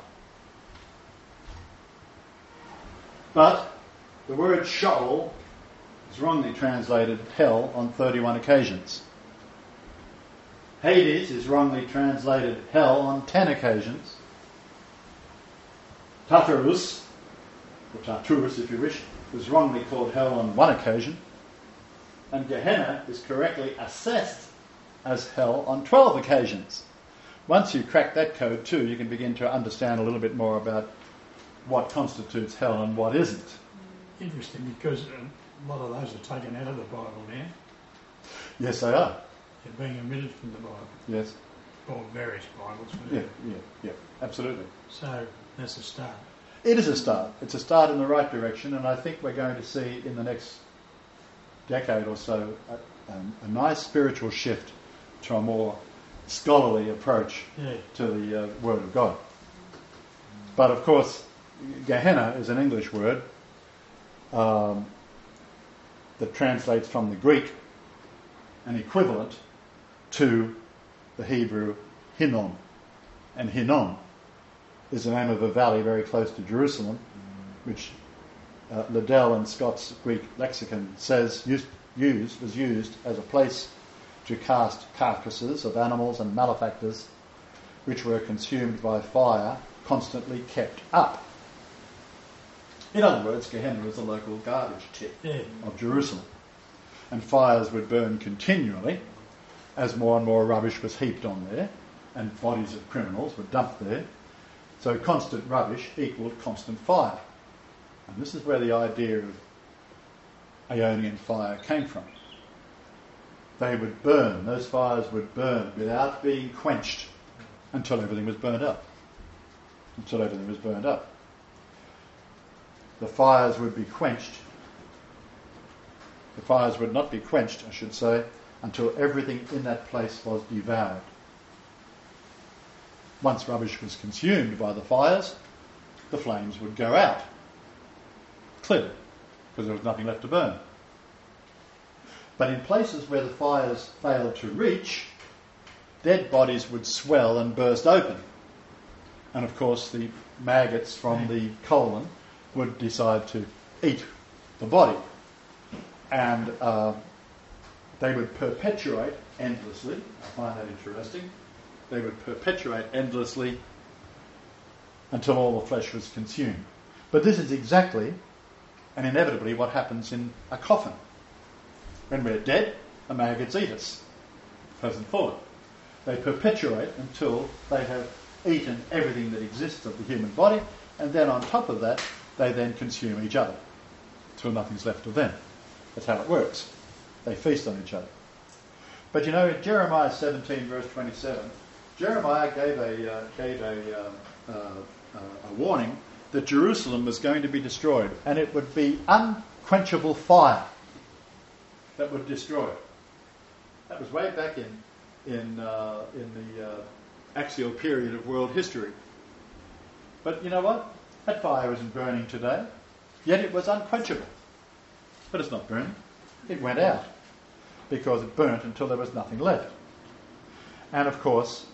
But the word Sheol is wrongly translated hell on 31 occasions. Hades is wrongly translated hell on 10 occasions. Tartarus, or Tartarus if you wish, is wrongly called hell on 1 occasion. And Gehenna is correctly assessed as hell on 12 occasions. Once you crack that code too, you can begin to understand a little bit more about what constitutes hell and what isn't. Interesting, because a lot of those are taken out of the Bible now. Yes, they are. They're being omitted from the Bible. Yes. Or various Bibles. Yeah, absolutely. So that's a start. It is a start. It's a start in the right direction, and I think we're going to see in the next decade or so a nice spiritual shift to a more scholarly approach to the Word of God. But of course, Gehenna is an English word that translates from the Greek an equivalent to the Hebrew Hinnom. And Hinnom is the name of a valley very close to Jerusalem, which Liddell and Scott's Greek lexicon says was used as a place to cast carcasses of animals and malefactors which were consumed by fire constantly kept up. In other words, Gehenna was the local garbage tip of Jerusalem. And fires would burn continually as more and more rubbish was heaped on there and bodies of criminals were dumped there. So constant rubbish equaled constant fire. And this is where the idea of Aeonian fire came from. They would burn, those fires would burn without being quenched until everything was burned up. Until everything was burned up. The fires would be quenched. The fires would not be quenched, I should say, until everything in that place was devoured. Once rubbish was consumed by the fires, the flames would go out. Clearly, because there was nothing left to burn. But in places where the fires failed to reach, dead bodies would swell and burst open. And of course the maggots from the colon would decide to eat the body. And they would perpetuate endlessly. I find that interesting. They would perpetuate endlessly until all the flesh was consumed. But this is exactly and inevitably what happens in a coffin. When we're dead, the maggots eat us. Pleasant thought. They perpetuate until they have eaten everything that exists of the human body, and then on top of that, they then consume each other till nothing's left of them. That's how it works. They feast on each other. But you know, in Jeremiah 17, verse 27, Jeremiah gave a warning that Jerusalem was going to be destroyed, and it would be unquenchable fire that would destroy it. That was way back in the axial period of world history. But you know what? That fire isn't burning today, yet it was unquenchable. But it's not burning. It went out because it burnt until there was nothing left. And of course,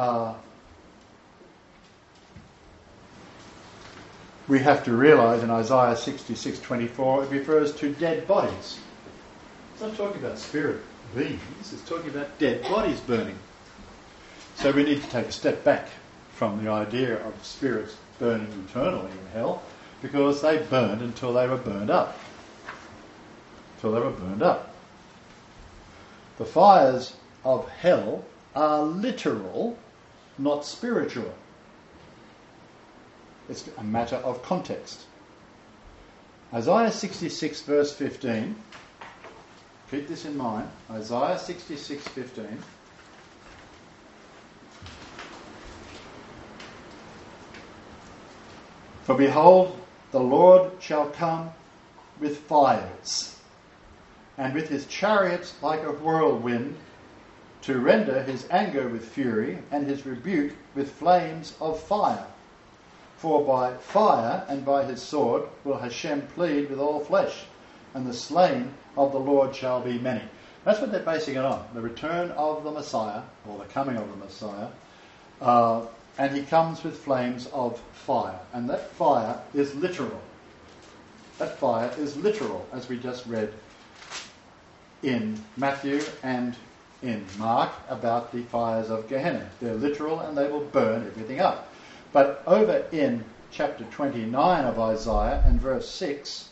we have to realise in Isaiah 66:24 it refers to dead bodies. It's not talking about spirit beings, it's talking about dead bodies burning. So we need to take a step back from the idea of spirits burning eternally in hell, because they burned until they were burned up. Until they were burned up. The fires of hell are literal, not spiritual. It's a matter of context. Isaiah 66 verse 15, keep this in mind, Isaiah 66:15. For behold, the Lord shall come with fires, and with his chariots like a whirlwind, to render his anger with fury, and his rebuke with flames of fire. For by fire and by his sword will Hashem plead with all flesh, and the slain of the Lord shall be many. That's what they're basing it on, the return of the Messiah, or the coming of the Messiah, and he comes with flames of fire. And that fire is literal. That fire is literal, as we just read in Matthew and in Mark about the fires of Gehenna. They're literal and they will burn everything up. But over in chapter 29 of Isaiah and verse 6,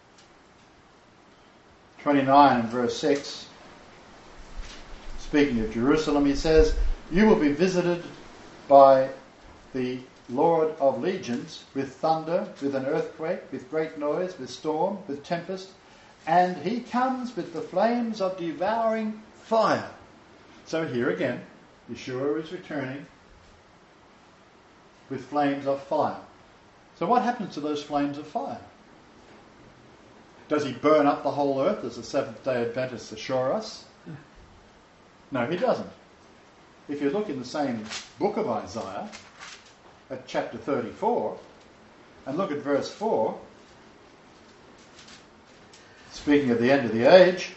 29 and verse 6, speaking of Jerusalem, he says, "You will be visited by the Lord of legions with thunder, with an earthquake, with great noise, with storm, with tempest, and he comes with the flames of devouring fire." So here again, Yeshua is returning with flames of fire. So what happens to those flames of fire? Does he burn up the whole earth, as the Seventh-day Adventists assure us? No, he doesn't. If you look in the same book of Isaiah, at chapter 34, and look at verse 4, speaking of the end of the age,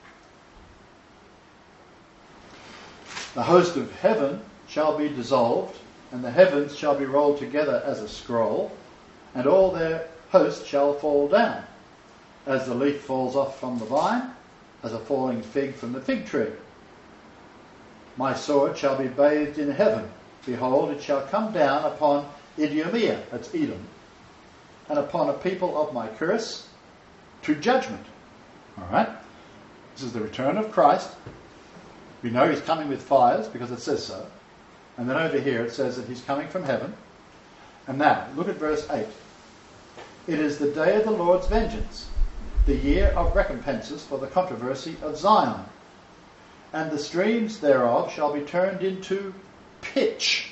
"The host of heaven shall be dissolved, and the heavens shall be rolled together as a scroll, and all their host shall fall down, as the leaf falls off from the vine, as a falling fig from the fig tree. My sword shall be bathed in heaven. Behold, it shall come down upon Idumea, that's Edom, and upon a people of my curse to judgment. All right? This is the return of Christ. We know he's coming with fires because it says so. And then over here it says that he's coming from heaven. And now, look at verse 8. It is the day of the Lord's vengeance, the year of recompenses for the controversy of Zion. And the streams thereof shall be turned into pitch.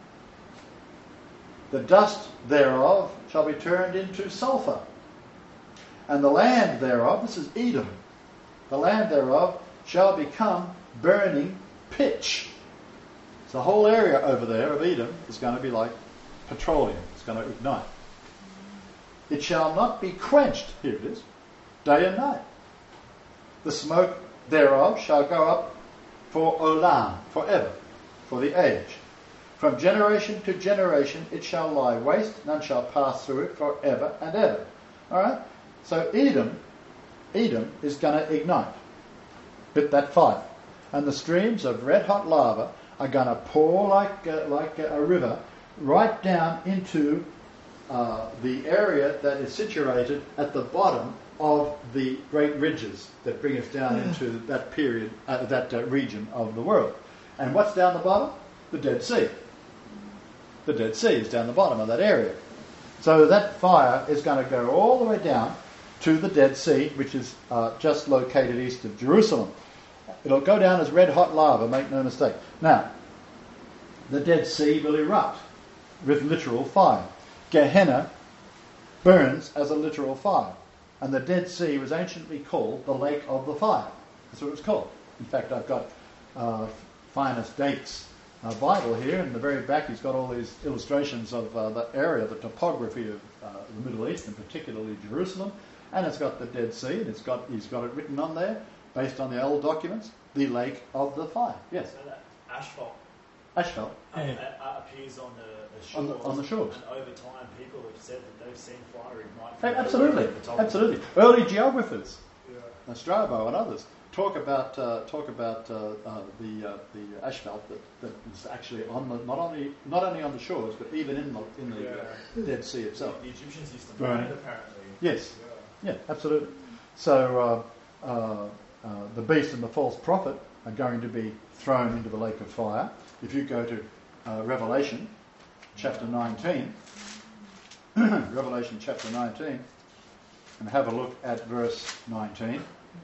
The dust thereof shall be turned into sulphur. And the land thereof, this is Edom, the land thereof shall become burning pitch. So the whole area over there of Edom is going to be like petroleum. It's going to ignite. It shall not be quenched, here it is, day and night. The smoke thereof shall go up for olam, forever, for the age. From generation to generation it shall lie waste, none shall pass through it forever and ever. All right? So Edom is going to ignite with that fire. And the streams of red-hot lava are going to pour like a river right down into the area that is situated at the bottom of the great ridges that bring us down into that period, that region of the world. And what's down the bottom? The Dead Sea. The Dead Sea is down the bottom of that area. So that fire is going to go all the way down to the Dead Sea, which is just located east of Jerusalem. It'll go down as red-hot lava, make no mistake. Now, the Dead Sea will erupt with literal fire. Gehenna burns as a literal fire. And the Dead Sea was anciently called the Lake of the Fire. That's what it was called. In fact, I've got Finest Dake's Bible here. In the very back, he's got all these illustrations of the area, the topography of the Middle East, and particularly Jerusalem. And it's got the Dead Sea, and he's got it written on there, based on the old documents, the Lake of the Fire. Yes? So that asphalt appears on the shores. On the shores. And over time, people have said that they've seen fire ignite. Hey, absolutely. Early geographers, Strabo and others, talk about the asphalt that is actually not only on the shores, but even in the Dead Sea itself. The Egyptians used to burn it, apparently. Yes. Yeah, absolutely. So the beast and the false prophet are going to be thrown into the lake of fire. If you go to Revelation chapter 19, Revelation chapter 19, and have a look at verse 19.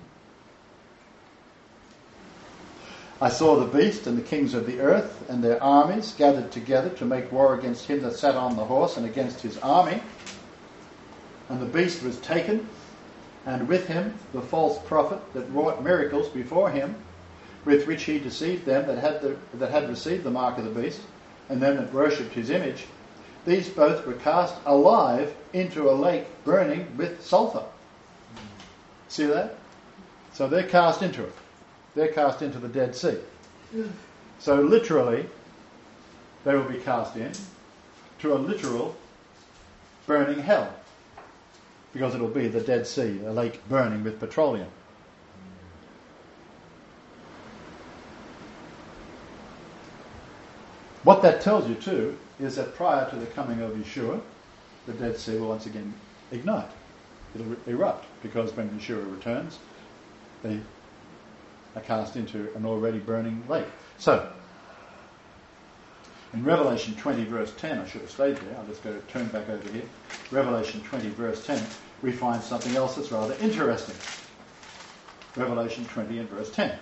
I saw the beast and the kings of the earth and their armies gathered together to make war against him that sat on the horse and against his army. And the beast was taken, and with him the false prophet that wrought miracles before him, with which he deceived them that had received the mark of the beast, and them that worshipped his image. These both were cast alive into a lake burning with sulphur. See that? So they're cast into it. They're cast into the Dead Sea. So literally, they will be cast in to a literal burning hell, because it'll be the Dead Sea, a lake burning with petroleum. What that tells you too is that prior to the coming of Yeshua, the Dead Sea will once again ignite. It'll erupt, because when Yeshua returns, they are cast into an already burning lake. So, in Revelation 20 verse 10, I should have stayed there, I'll just turn back over here. Revelation 20 verse 10, we find something else that's rather interesting. Revelation 20 and verse 10.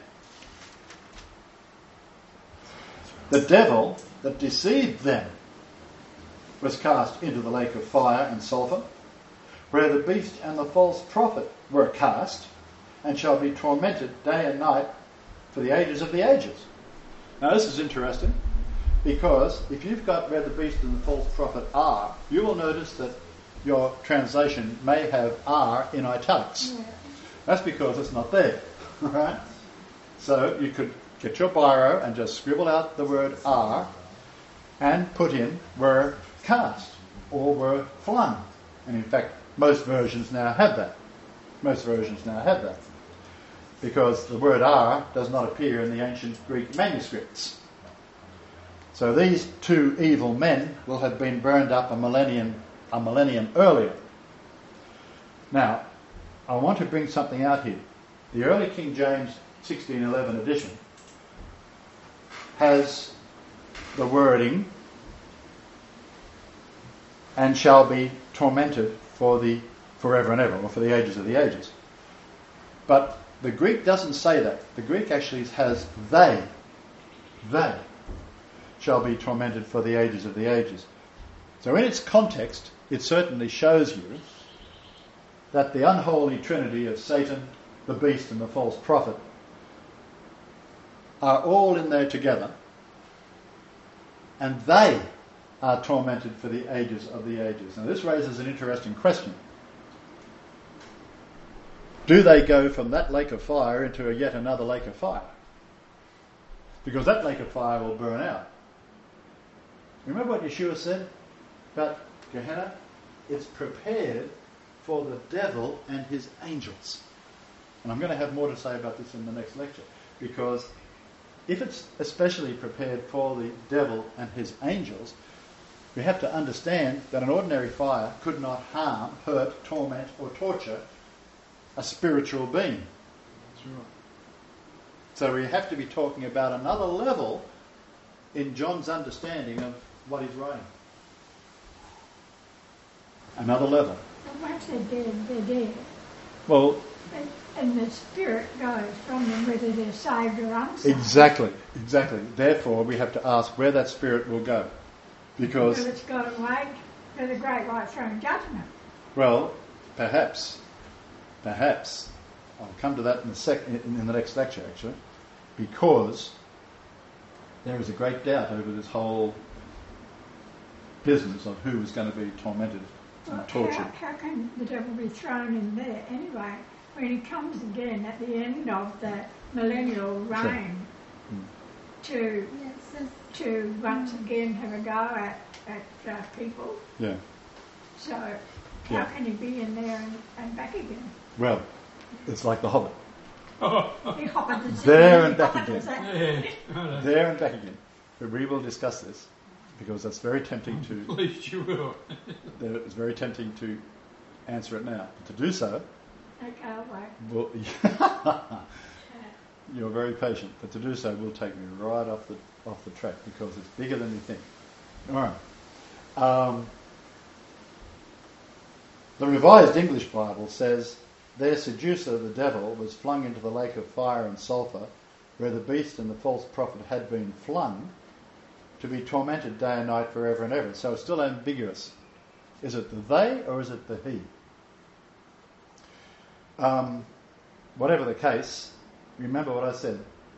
The devil that deceived them was cast into the lake of fire and sulphur, where the beast and the false prophet were cast, and shall be tormented day and night for the ages of the ages. Now this is interesting, because if you've got where the beast and the false prophet are, you will notice that your translation may have are in italics. Yeah. That's because it's not there. Right? So you could get your biro and just scribble out the word are and put in were cast or were flung. And in fact, most versions now have that. because the word are does not appear in the ancient Greek manuscripts. So these two evil men will have been burned up a millennium earlier. Now, I want to bring something out here. The early King James 1611 edition has the wording, and shall be tormented for the forever and ever, or for the ages of the ages. But the Greek doesn't say that. The Greek actually has they shall be tormented for the ages of the ages. So in its context, it certainly shows you that the unholy trinity of Satan, the beast and the false prophet are all in there together, and they are tormented for the ages of the ages. Now this raises an interesting question. Do they go from that lake of fire into yet another lake of fire? Because that lake of fire will burn out. Remember what Yeshua said about Gehenna? It's prepared for the devil and his angels. And I'm going to have more to say about this in the next lecture, because if it's especially prepared for the devil and his angels, we have to understand that an ordinary fire could not harm, hurt, torment or torture a spiritual being. That's right. So we have to be talking about another level in John's understanding of what he's writing. Another level. Well, once they're dead, they're dead. Well, And the spirit goes from them whether they're saved or unsaved. exactly. Therefore, we have to ask where that spirit will go. Because, Well, it's got away to the great white throne judgment. well, perhaps. I'll come to that in the next lecture, actually. Because there is a great doubt over this whole business of who is going to be tormented and tortured. How can the devil be thrown in there anyway when he comes again at the end of the millennial reign to once again have a go at people? Yeah. So Yeah. how can he be in there and back again? Well, it's like the Hobbit. He hides There it, and back he hides again. it. Yeah. There and back again. But we will discuss this, because that's very tempting At to. least you will. It's very tempting to answer it now. But to do so, Okay, I'll wait. will you're very patient. But to do so will take me right off the track, because it's bigger than you think. All right. The Revised English Bible says, "Their seducer, the devil, was flung into the lake of fire and sulphur, where the beast and the false prophet had been flung, to be tormented day and night forever and ever." So it's still ambiguous. Is it the they or is it the he? Whatever the case, remember what I said.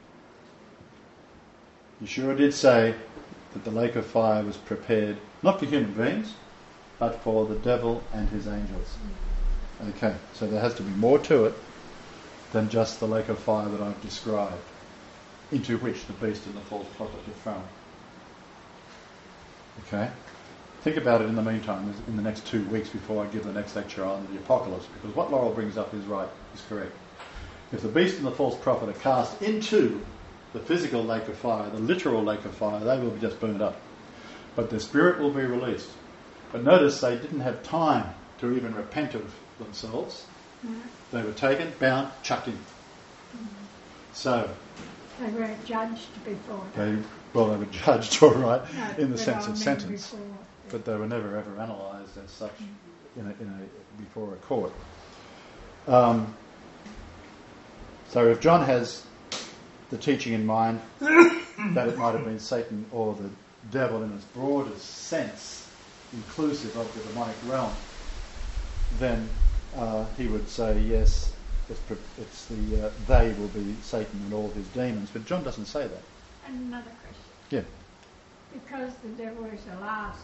Yeshua did say that the lake of fire was prepared not for human beings, but for the devil and his angels. Okay, so there has to be more to it than just the lake of fire that I've described, into which the beast and the false prophet are thrown. Okay? Think about it in the meantime, in the next 2 weeks before I give the next lecture on the apocalypse, because what Laurel brings up is right, is correct. If the beast and the false prophet are cast into the physical lake of fire, the literal lake of fire, they will be just burned up. But their spirit will be released. But notice they didn't have time to even repent of themselves. They were taken, bound, chucked in. So They weren't judged before. they were judged, all right, No, in the but sense I of mean sentence, before. but they were never ever analysed as such before a court. So if John has the teaching in mind that it might have been Satan or the devil in its broadest sense, inclusive of the demonic realm, then he would say yes, it's the they will be Satan and all his demons. But John doesn't say that. And another question. Yeah. Because the devil is the last,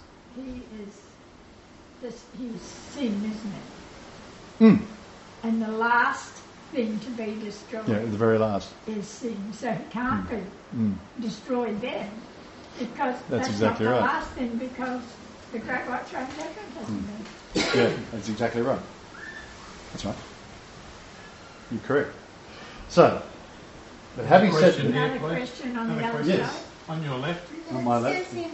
he's sin, isn't it? Mm. And the last thing to be destroyed Yeah, the very last. is sin. So he can't be destroyed then. Because That's that's exactly not the right. last thing, because the great white throne judgment hasn't been. Yeah, that's exactly right. That's right. You're correct. So, but having said Question that, Another question on the other Yes. side. On your left. On my It left. says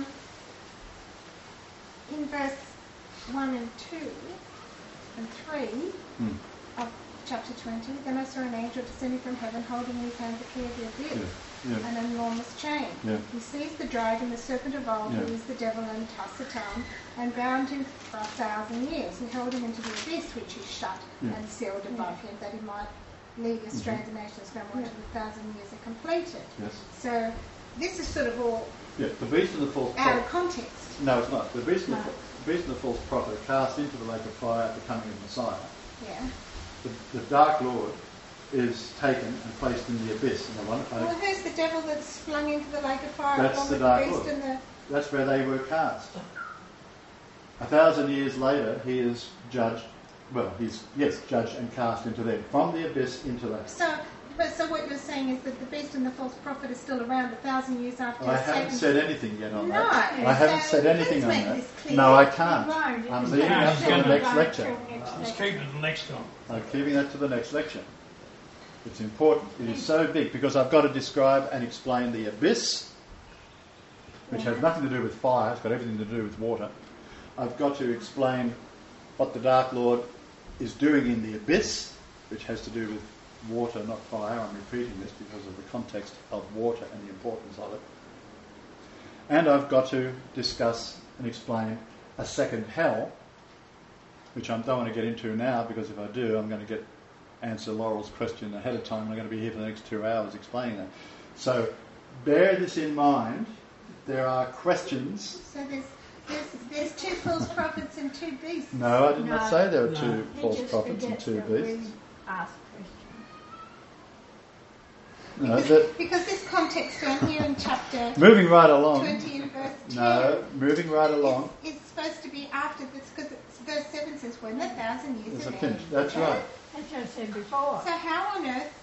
in verse 1 and 2 and 3 of chapter 20, then I saw an angel descending from heaven holding in his hand the key of the abyss, an enormous chain. Yeah. He seized the dragon, the serpent of old, Yeah. who is the devil and Satan, and bound him for 1,000 years. He held him into the abyss, which he shut and sealed above him, that he might lead astray the nations no more until the 1,000 years are completed. Yes. So this is sort of all Yeah, the beast and the false out of prophet. context. No, it's not. The beast and the false prophet are cast into the lake of fire at the coming of Messiah. Yeah. The Dark Lord is taken and placed in the abyss. In the one, Well, who's the devil that's flung into the lake of fire That's along the with Dark the beast Lord. and the... that's where they were cast. 1,000 years later, he is judged. Well, he's judged and cast into there from the abyss into that. So what you're saying is that the beast and the false prophet are still around 1,000 years after I he's haven't taken... said anything yet on that. No. I haven't So said anything please on make that. this clear. No, I can't. You won't. I'm It's leaving going that to the to next go lecture. till next Let's lecture. keep it the next time. I'm keeping that to the next lecture. It's important. It is so big because I've got to describe and explain the abyss, which has nothing to do with fire. It's got everything to do with water. I've got to explain what the Dark Lord is doing in the abyss, which has to do with water, not fire. I'm repeating this because of the context of water and the importance of it. And I've got to discuss and explain a second hell, which I don't want to get into now because if I do, I'm going to answer Laurel's question ahead of time. I'm going to be here for the next 2 hours explaining that. So bear this in mind. There are questions. So there's two false prophets and two beasts. No, I did not say there were No. two He false just prophets and forgets two that we beasts. ask questions. No, Because this context down here in chapter moving right along. 20 and verse 10 No, moving right along. is supposed to be after this, because verse 7 says, when the 1,000 years Is are it finished? ended. That's right. As I said before. So how on earth...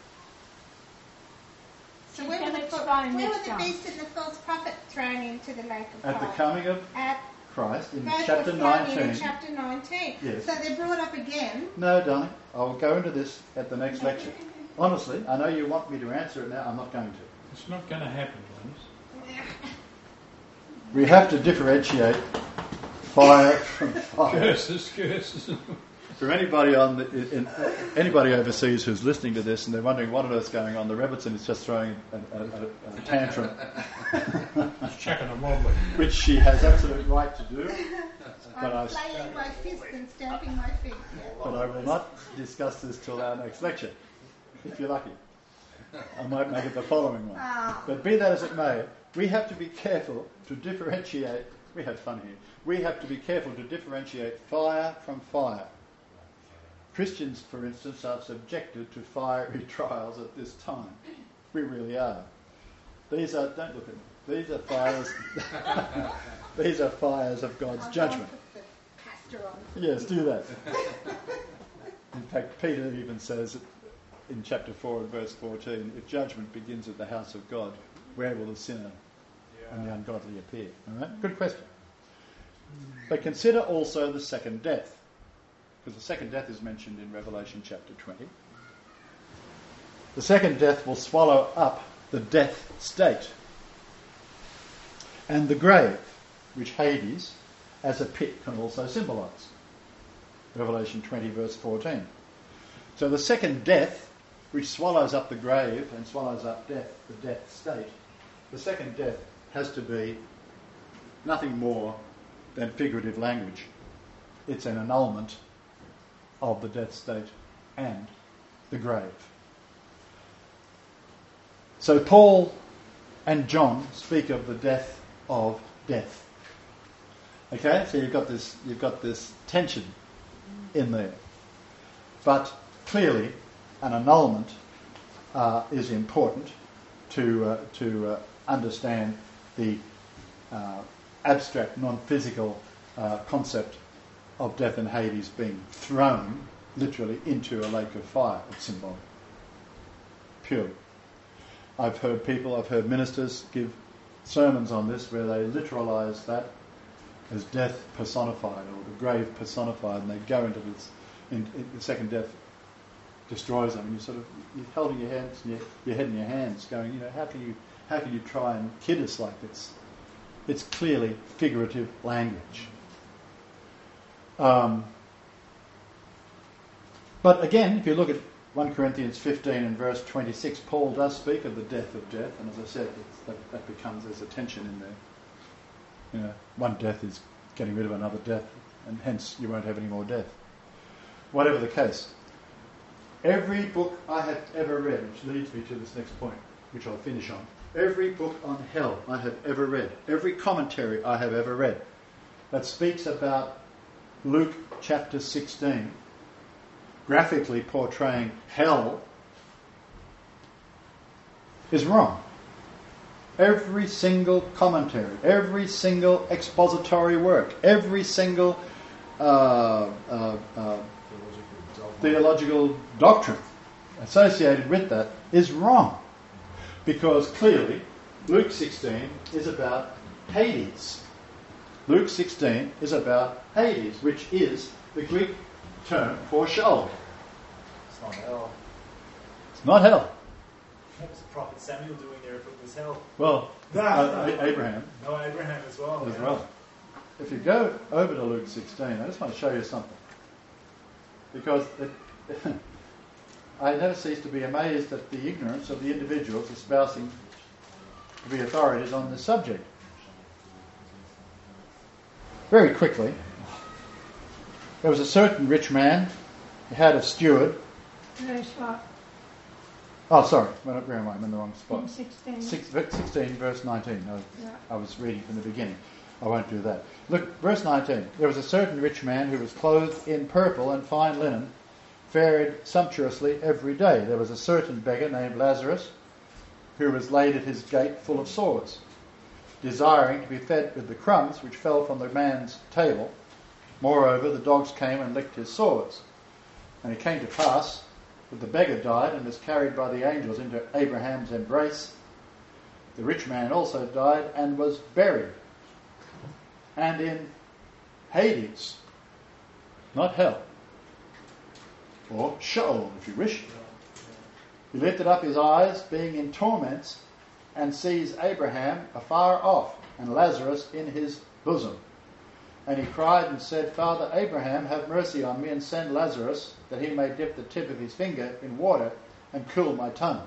So where Can were explain the next time. beast and the false prophet thrown into the lake of At the fire? coming of At Christ in both chapter were thrown in 19. chapter 19. Yes. So they're brought up again. No, darling, I'll go into this at the next lecture. Honestly, I know you want me to answer it now. I'm not going to. It's not going to happen, Dennis. We have to differentiate fire from fire. Curses. For anybody anybody overseas who's listening to this and they're wondering what on earth's going on, the Rebbitzin is just throwing a tantrum, It's chucking a wobbly. which she has absolute right to do. But I'm flailing my fist and stamping my feet. Yeah. But I will not discuss this till our next lecture, if you're lucky. I might make it the following one. But be that as it may, we have to be careful to differentiate. We had fun here. We have to be careful to differentiate fire from fire. Christians, for instance, are subjected to fiery trials at this time. We really are. These are, don't look at me, these are fires, these are fires of God's judgment. Put the castor on. Yes, do that. In fact, Peter even says in chapter 4 and verse 14, if judgment begins at the house of God, where will the sinner and the ungodly appear? All right? Good question. But consider also the second death, because the second death is mentioned in Revelation chapter 20. The second death will swallow up the death state and the grave, which Hades, as a pit, can also symbolise. Revelation 20 verse 14. So the second death, which swallows up the grave and swallows up death, the death state, the second death has to be nothing more than figurative language. It's an annulment of the death state and the grave. So Paul and John speak of the death of death. Okay, so you've got this tension in there. But clearly, an annulment is important to understand the abstract, non-physical concept of death and Hades being thrown literally into a lake of fire. It's symbolic, purely. I've heard ministers give sermons on this where they literalise that as death personified or the grave personified, and they go into this, in the second death destroys them. And you're holding your hands, your head in your hands, going, how can you try and kid us like this? It's clearly figurative language. But again, if you look at 1 Corinthians 15 and verse 26, Paul does speak of the death of death, and as I said, that becomes, there's a tension in there. One death is getting rid of another death, and hence you won't have any more death. Whatever the case, every book I have ever read, which leads me to this next point, which I'll finish on, every book on hell I have ever read, every commentary I have ever read that speaks about Luke chapter 16, graphically portraying hell, is wrong. Every single commentary, every single expository work, every single theological doctrine associated with that is wrong. Because clearly, Luke 16 is about Hades. Luke 16 is about Hades, which is the Greek term for Sheol. It's not hell. It's not hell. What was the prophet Samuel doing there if it was hell? Well, Abraham. No, Abraham as well. As well. If you go over to Luke 16, I just want to show you something. Because I never cease to be amazed at the ignorance of the individuals espousing to be authorities on this subject. Very quickly, there was a certain rich man who had a steward. Verse what? Oh, sorry, where am I? I'm in the wrong spot. 16. 16, verse 19. Yeah. I was reading from the beginning. I won't do that. Look, verse 19. There was a certain rich man who was clothed in purple and fine linen, fared sumptuously every day. There was a certain beggar named Lazarus, who was laid at his gate full of sores, desiring to be fed with the crumbs which fell from the man's table. Moreover, the dogs came and licked his sores. And it came to pass that the beggar died and was carried by the angels into Abraham's embrace. The rich man also died and was buried. And in Hades, not hell, or Sheol, if you wish, he lifted up his eyes, being in torments, and sees Abraham afar off, and Lazarus in his bosom. And he cried and said, Father Abraham, have mercy on me, and send Lazarus, that he may dip the tip of his finger in water, and cool my tongue.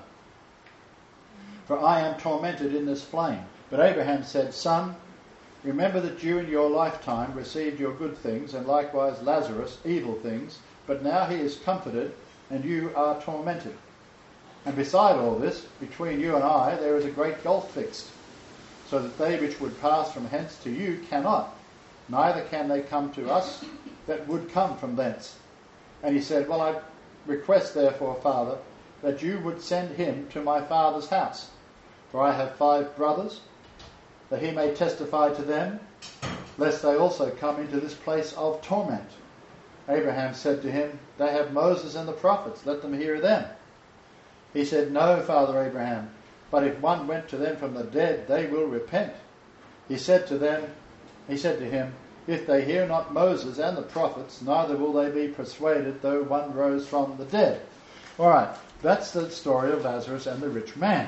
For I am tormented in this flame. But Abraham said, Son, remember that you in your lifetime received your good things, and likewise Lazarus evil things, but now he is comforted, and you are tormented. And beside all this, between you and I there is a great gulf fixed, so that they which would pass from hence to you cannot, neither can they come to us that would come from thence. And he said, Well, I request therefore, Father, that you would send him to my father's house, for I have 5 brothers, that he may testify to them, lest they also come into this place of torment. Abraham said to him, They have Moses and the prophets, let them hear them. He said, No, Father Abraham, but if one went to them from the dead, they will repent. He said to him, If they hear not Moses and the prophets, neither will they be persuaded, though one rose from the dead. All right, that's the story of Lazarus and the rich man.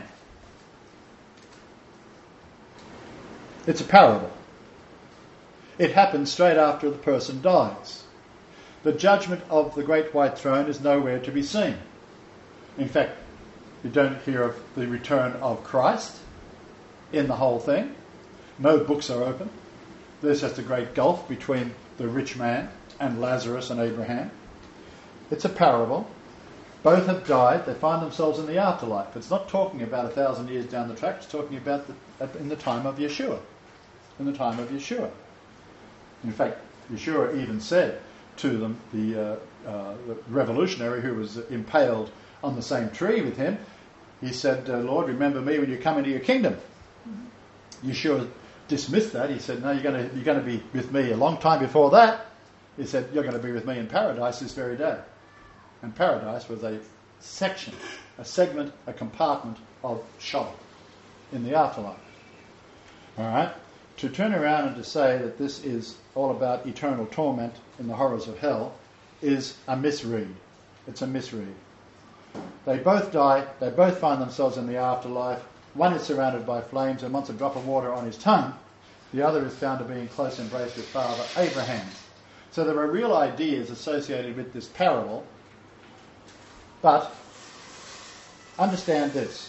It's a parable. It happens straight after the person dies. The judgment of the great white throne is nowhere to be seen. In fact, you don't hear of the return of Christ in the whole thing. No books are open. There's just a great gulf between the rich man and Lazarus and Abraham. It's a parable. Both have died. They find themselves in the afterlife. It's not talking about 1,000 years down the track. It's talking about in the time of Yeshua. In the time of Yeshua. In fact, Yeshua even said to them, the revolutionary who was impaled on the same tree with him, he said, Lord, remember me when you come into your kingdom. Mm-hmm. Yeshua dismissed that. He said, no, you're going to be with me a long time before that. He said, you're going to be with me in paradise this very day. And paradise was a section, a segment, a compartment of Sheol in the afterlife. All right? To turn around and to say that this is all about eternal torment in the horrors of hell is a misread. It's a misread. They both die. They both find themselves in the afterlife. One is surrounded by flames and wants a drop of water on his tongue. The other is found to be in close embrace with Father Abraham. So there are real ideas associated with this parable. But understand this.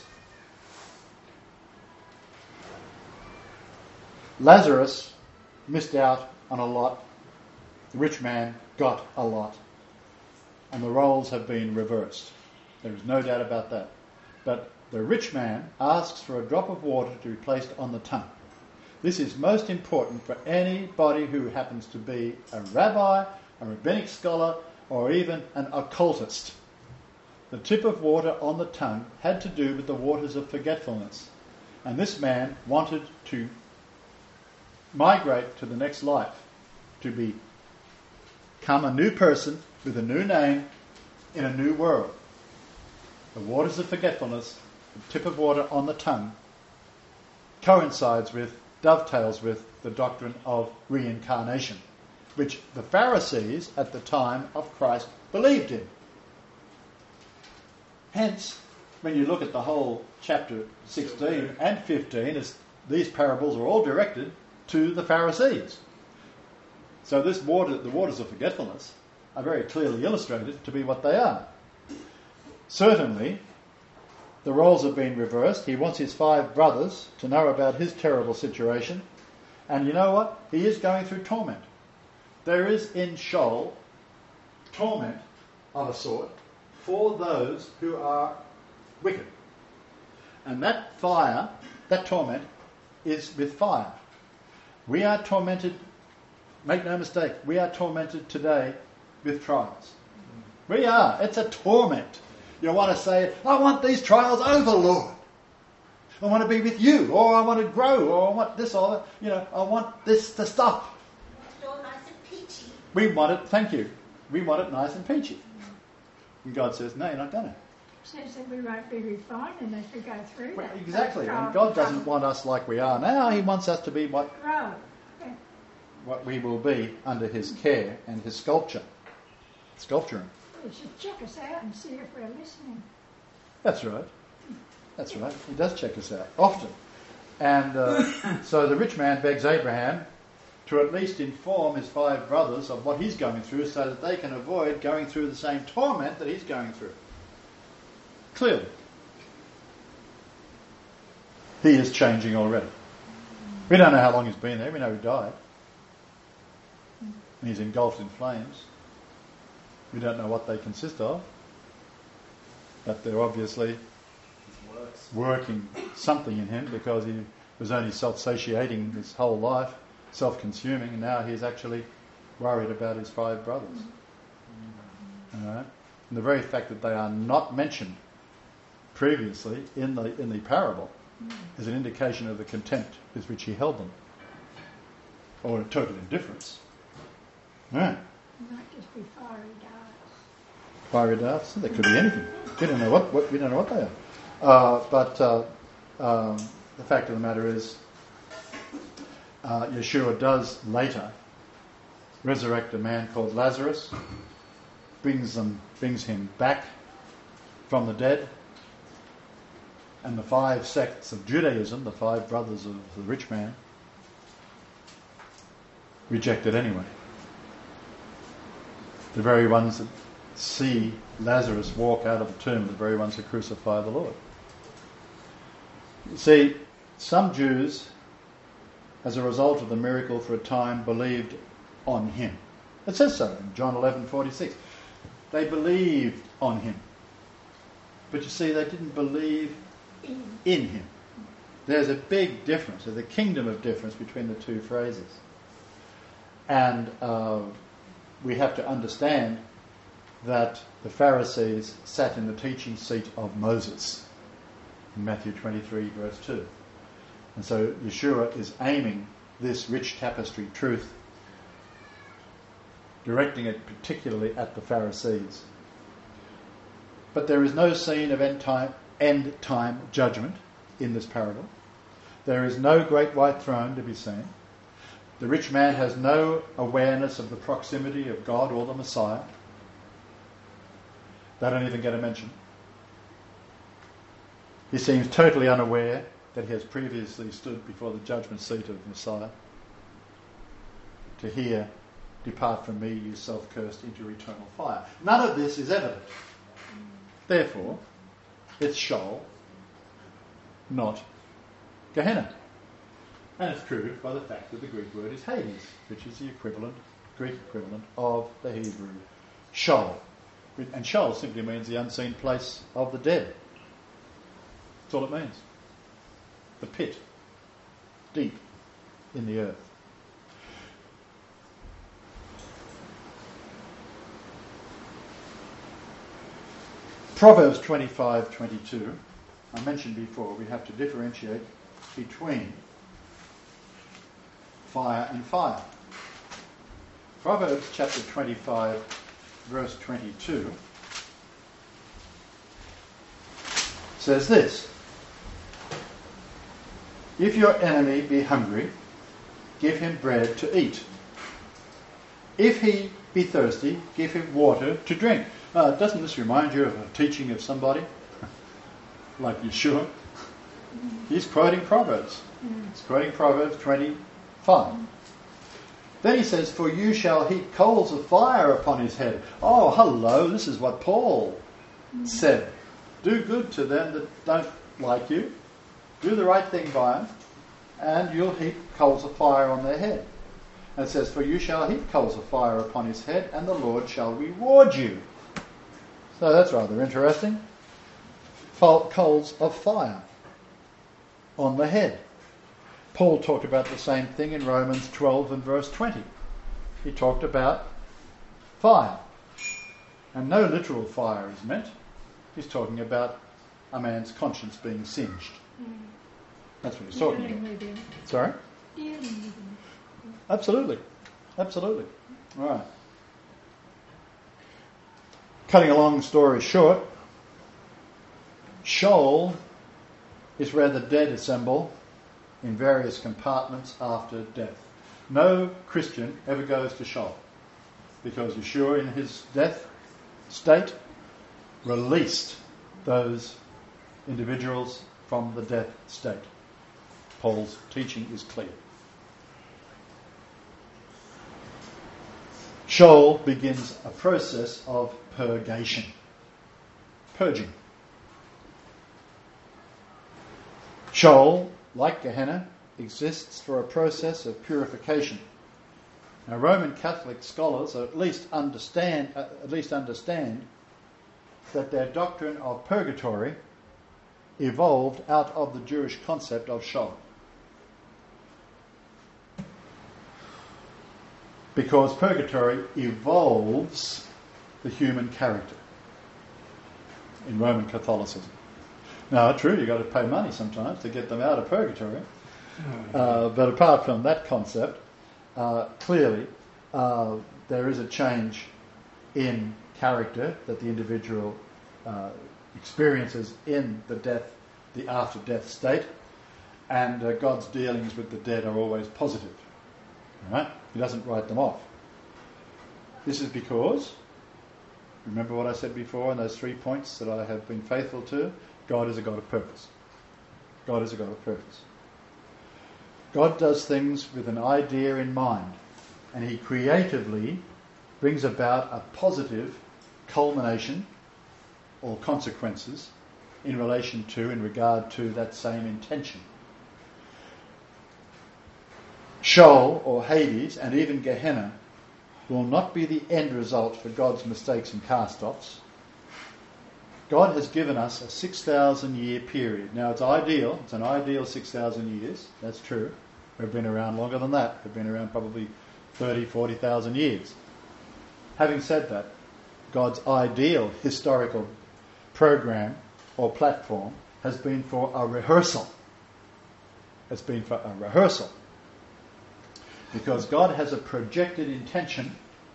Lazarus missed out on a lot. The rich man got a lot. And the roles have been reversed. There is no doubt about that. But the rich man asks for a drop of water to be placed on the tongue. This is most important for anybody who happens to be a rabbi, a rabbinic scholar, or even an occultist. The tip of water on the tongue had to do with the waters of forgetfulness. And this man wanted to migrate to the next life, to become a new person with a new name in a new world. The waters of forgetfulness, the tip of water on the tongue, dovetails with the doctrine of reincarnation, which the Pharisees at the time of Christ believed in. Hence, when you look at the whole chapter 16 and 15, these parables are all directed to the Pharisees. So the waters of forgetfulness are very clearly illustrated to be what they are. Certainly, the roles have been reversed. He wants his 5 brothers to know about his terrible situation. And you know what? He is going through torment. There is in Sheol torment of a sort for those who are wicked. And that fire, that torment, is with fire. We are tormented, make no mistake, we are tormented today with trials. We are. It's a torment. You want to say, I want these trials over, Lord. I want to be with you, or I want to grow, or I want this, or that. I want this to stop. It's all nice and peachy. We want it, thank you. We want it nice and peachy. And God says, no, you're not going to. Says that we won't be refined unless we go through that. Exactly. And God doesn't want us like we are now. He wants us to be what we will be under his care and his sculpturing. You should check us out and see if we're listening. That's right. That's right. He does check us out often. And so the rich man begs Abraham to at least inform his 5 brothers of what he's going through so that they can avoid going through the same torment that he's going through. Clearly. He is changing already. We don't know how long he's been there. We know he died. And he's engulfed in flames. We don't know what they consist of. But they're obviously working something in him because he was only self-satiating his whole life, self-consuming, and now he's actually worried about his 5 brothers. All right? And the very fact that they are not mentioned previously in the parable is an indication of the contempt with which he held them, or a total indifference. Yeah. It might just be fiery darts. Fiery darts? They could be anything. We don't know what they are. But the fact of the matter is, Yeshua does later resurrect a man called Lazarus, brings him back from the dead, and the 5 sects of Judaism, the 5 brothers of the rich man, reject it anyway. The very ones that see Lazarus walk out of the tomb are the very ones who crucify the Lord. You see, some Jews, as a result of the miracle for a time, believed on him. It says so in John 11:46. They believed on him. But you see, they didn't believe in him. There's a big difference. There's a kingdom of difference between the 2 phrases. And we have to understand that the Pharisees sat in the teaching seat of Moses in Matthew 23 verse 2. And so Yeshua is aiming this rich tapestry truth, directing it particularly at the Pharisees. But there is no scene of end time judgment in this parable. There is no great white throne to be seen. The rich man has no awareness of the proximity of God or the Messiah. They don't even get a mention. He seems totally unaware that he has previously stood before the judgment seat of Messiah to hear, "Depart from me, you self-cursed, into eternal fire." None of this is evident. Therefore, it's Sheol, not Gehenna. And it's proved by the fact that the Greek word is Hades, which is the Greek equivalent of the Hebrew Sheol. And Sheol simply means the unseen place of the dead. That's all it means. The pit, deep in the earth. Proverbs 25:22, I mentioned before, we have to differentiate between fire and fire. Proverbs chapter 25, verse 22 says this: "If your enemy be hungry, give him bread to eat. If he be thirsty, give him water to drink." Doesn't this remind you of a teaching of somebody? Like Yeshua? He's quoting Proverbs. He's quoting Proverbs 25. Then he says, "For you shall heap coals of fire upon his head." Oh, hello, this is what Paul said. Do good to them that don't like you. Do the right thing by them, and you'll heap coals of fire on their head. And it says, "For you shall heap coals of fire upon his head, and the Lord shall reward you." So that's rather interesting. Coals of fire on the head. Paul talked about the same thing in Romans 12 and verse 20. He talked about fire. And no literal fire is meant. He's talking about a man's conscience being singed. That's what he's talking about. Sorry? Absolutely. Absolutely. All right. Cutting a long story short, Sheol is where the dead assemble in various compartments after death. No Christian ever goes to Sheol because Yeshua in his death state released those individuals from the death state. Paul's teaching is clear. Sheol begins a process of purgation, purging. Sheol, like Gehenna, exists for a process of purification. Now, Roman Catholic scholars at least understand that their doctrine of purgatory evolved out of the Jewish concept of Sheol. Because purgatory evolves the human character in Roman Catholicism. Now, true, you've got to pay money sometimes to get them out of purgatory. But apart from that concept, clearly there is a change in character that the individual experiences in the after-death state, and God's dealings with the dead are always positive. Right? He doesn't write them off. This is because, remember what I said before in those 3 points that I have been faithful to? God is a God of purpose. God is a God of purpose. God does things with an idea in mind, and he creatively brings about a positive culmination or consequences in regard to that same intention. Sheol or Hades and even Gehenna will not be the end result for God's mistakes and cast-offs. God has given us a 6,000 year period. Now it's ideal, it's an ideal 6,000 years, that's true. We've been around longer than that. We've been around probably 30, 40,000 years. Having said that, God's ideal historical program or platform has been for a rehearsal. It's been for a rehearsal. Because God has a projected intention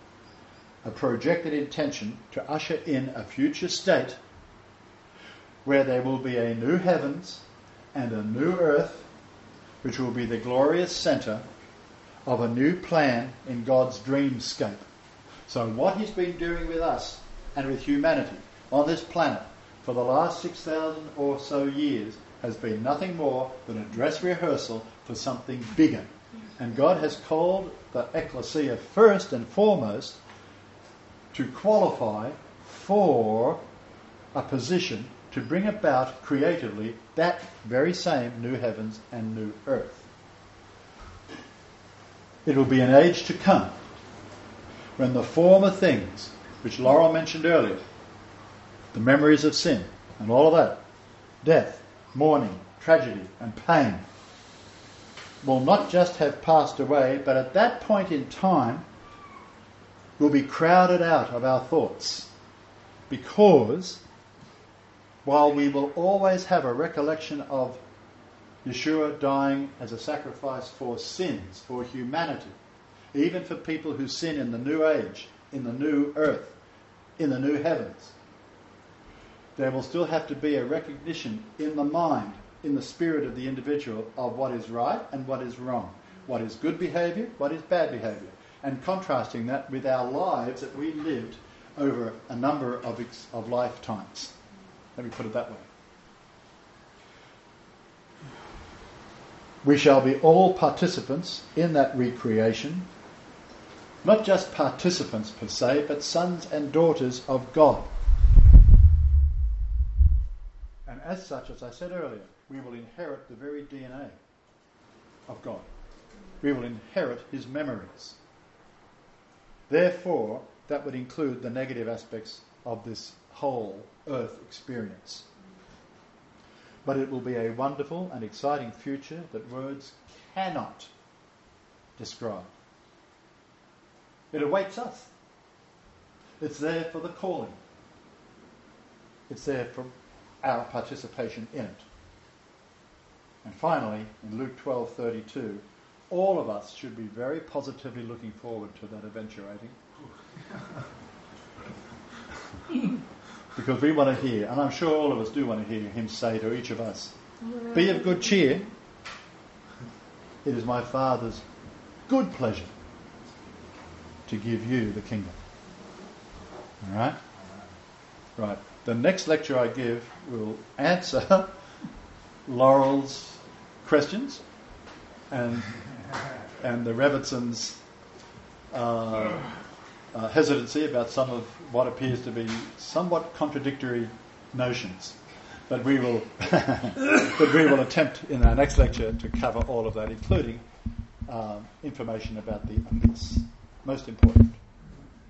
to usher in a future state where there will be a new heavens and a new earth, which will be the glorious centre of a new plan in God's dreamscape. So what he's been doing with us and with humanity on this planet for the last 6,000 or so years has been nothing more than a dress rehearsal for something bigger. And God has called the ecclesia first and foremost to qualify for a position to bring about creatively that very same new heavens and new earth. It will be an age to come when the former things, which Laurel mentioned earlier, the memories of sin and all of that, death, mourning, tragedy and pain, will not just have passed away, but at that point in time will be crowded out of our thoughts, because while we will always have a recollection of Yeshua dying as a sacrifice for sins, for humanity, even for people who sin in the new age, in the new earth, in the new heavens, there will still have to be a recognition in the mind, in the spirit of the individual, of what is right and what is wrong, what is good behaviour, what is bad behaviour, and contrasting that with our lives that we lived over a number of lifetimes. Let me put it that way. We shall be all participants in that recreation, not just participants per se, but sons and daughters of God. And as such, as I said earlier, we will inherit the very DNA of God. We will inherit his memories. Therefore, that would include the negative aspects of this whole earth experience. But it will be a wonderful and exciting future that words cannot describe. It awaits us. It's there for the calling. It's there for our participation in it. And finally, in Luke 12:32, all of us should be very positively looking forward to that eventuating. Because we want to hear, and I'm sure all of us do want to hear him say to each of us, be of good cheer. It is my Father's good pleasure to give you the kingdom. All right? Right. The next lecture I give will answer Laurel's questions and the Revertson's hesitancy about some of what appears to be somewhat contradictory notions. But we will attempt in our next lecture to cover all of that, including information about the abyss. Most important.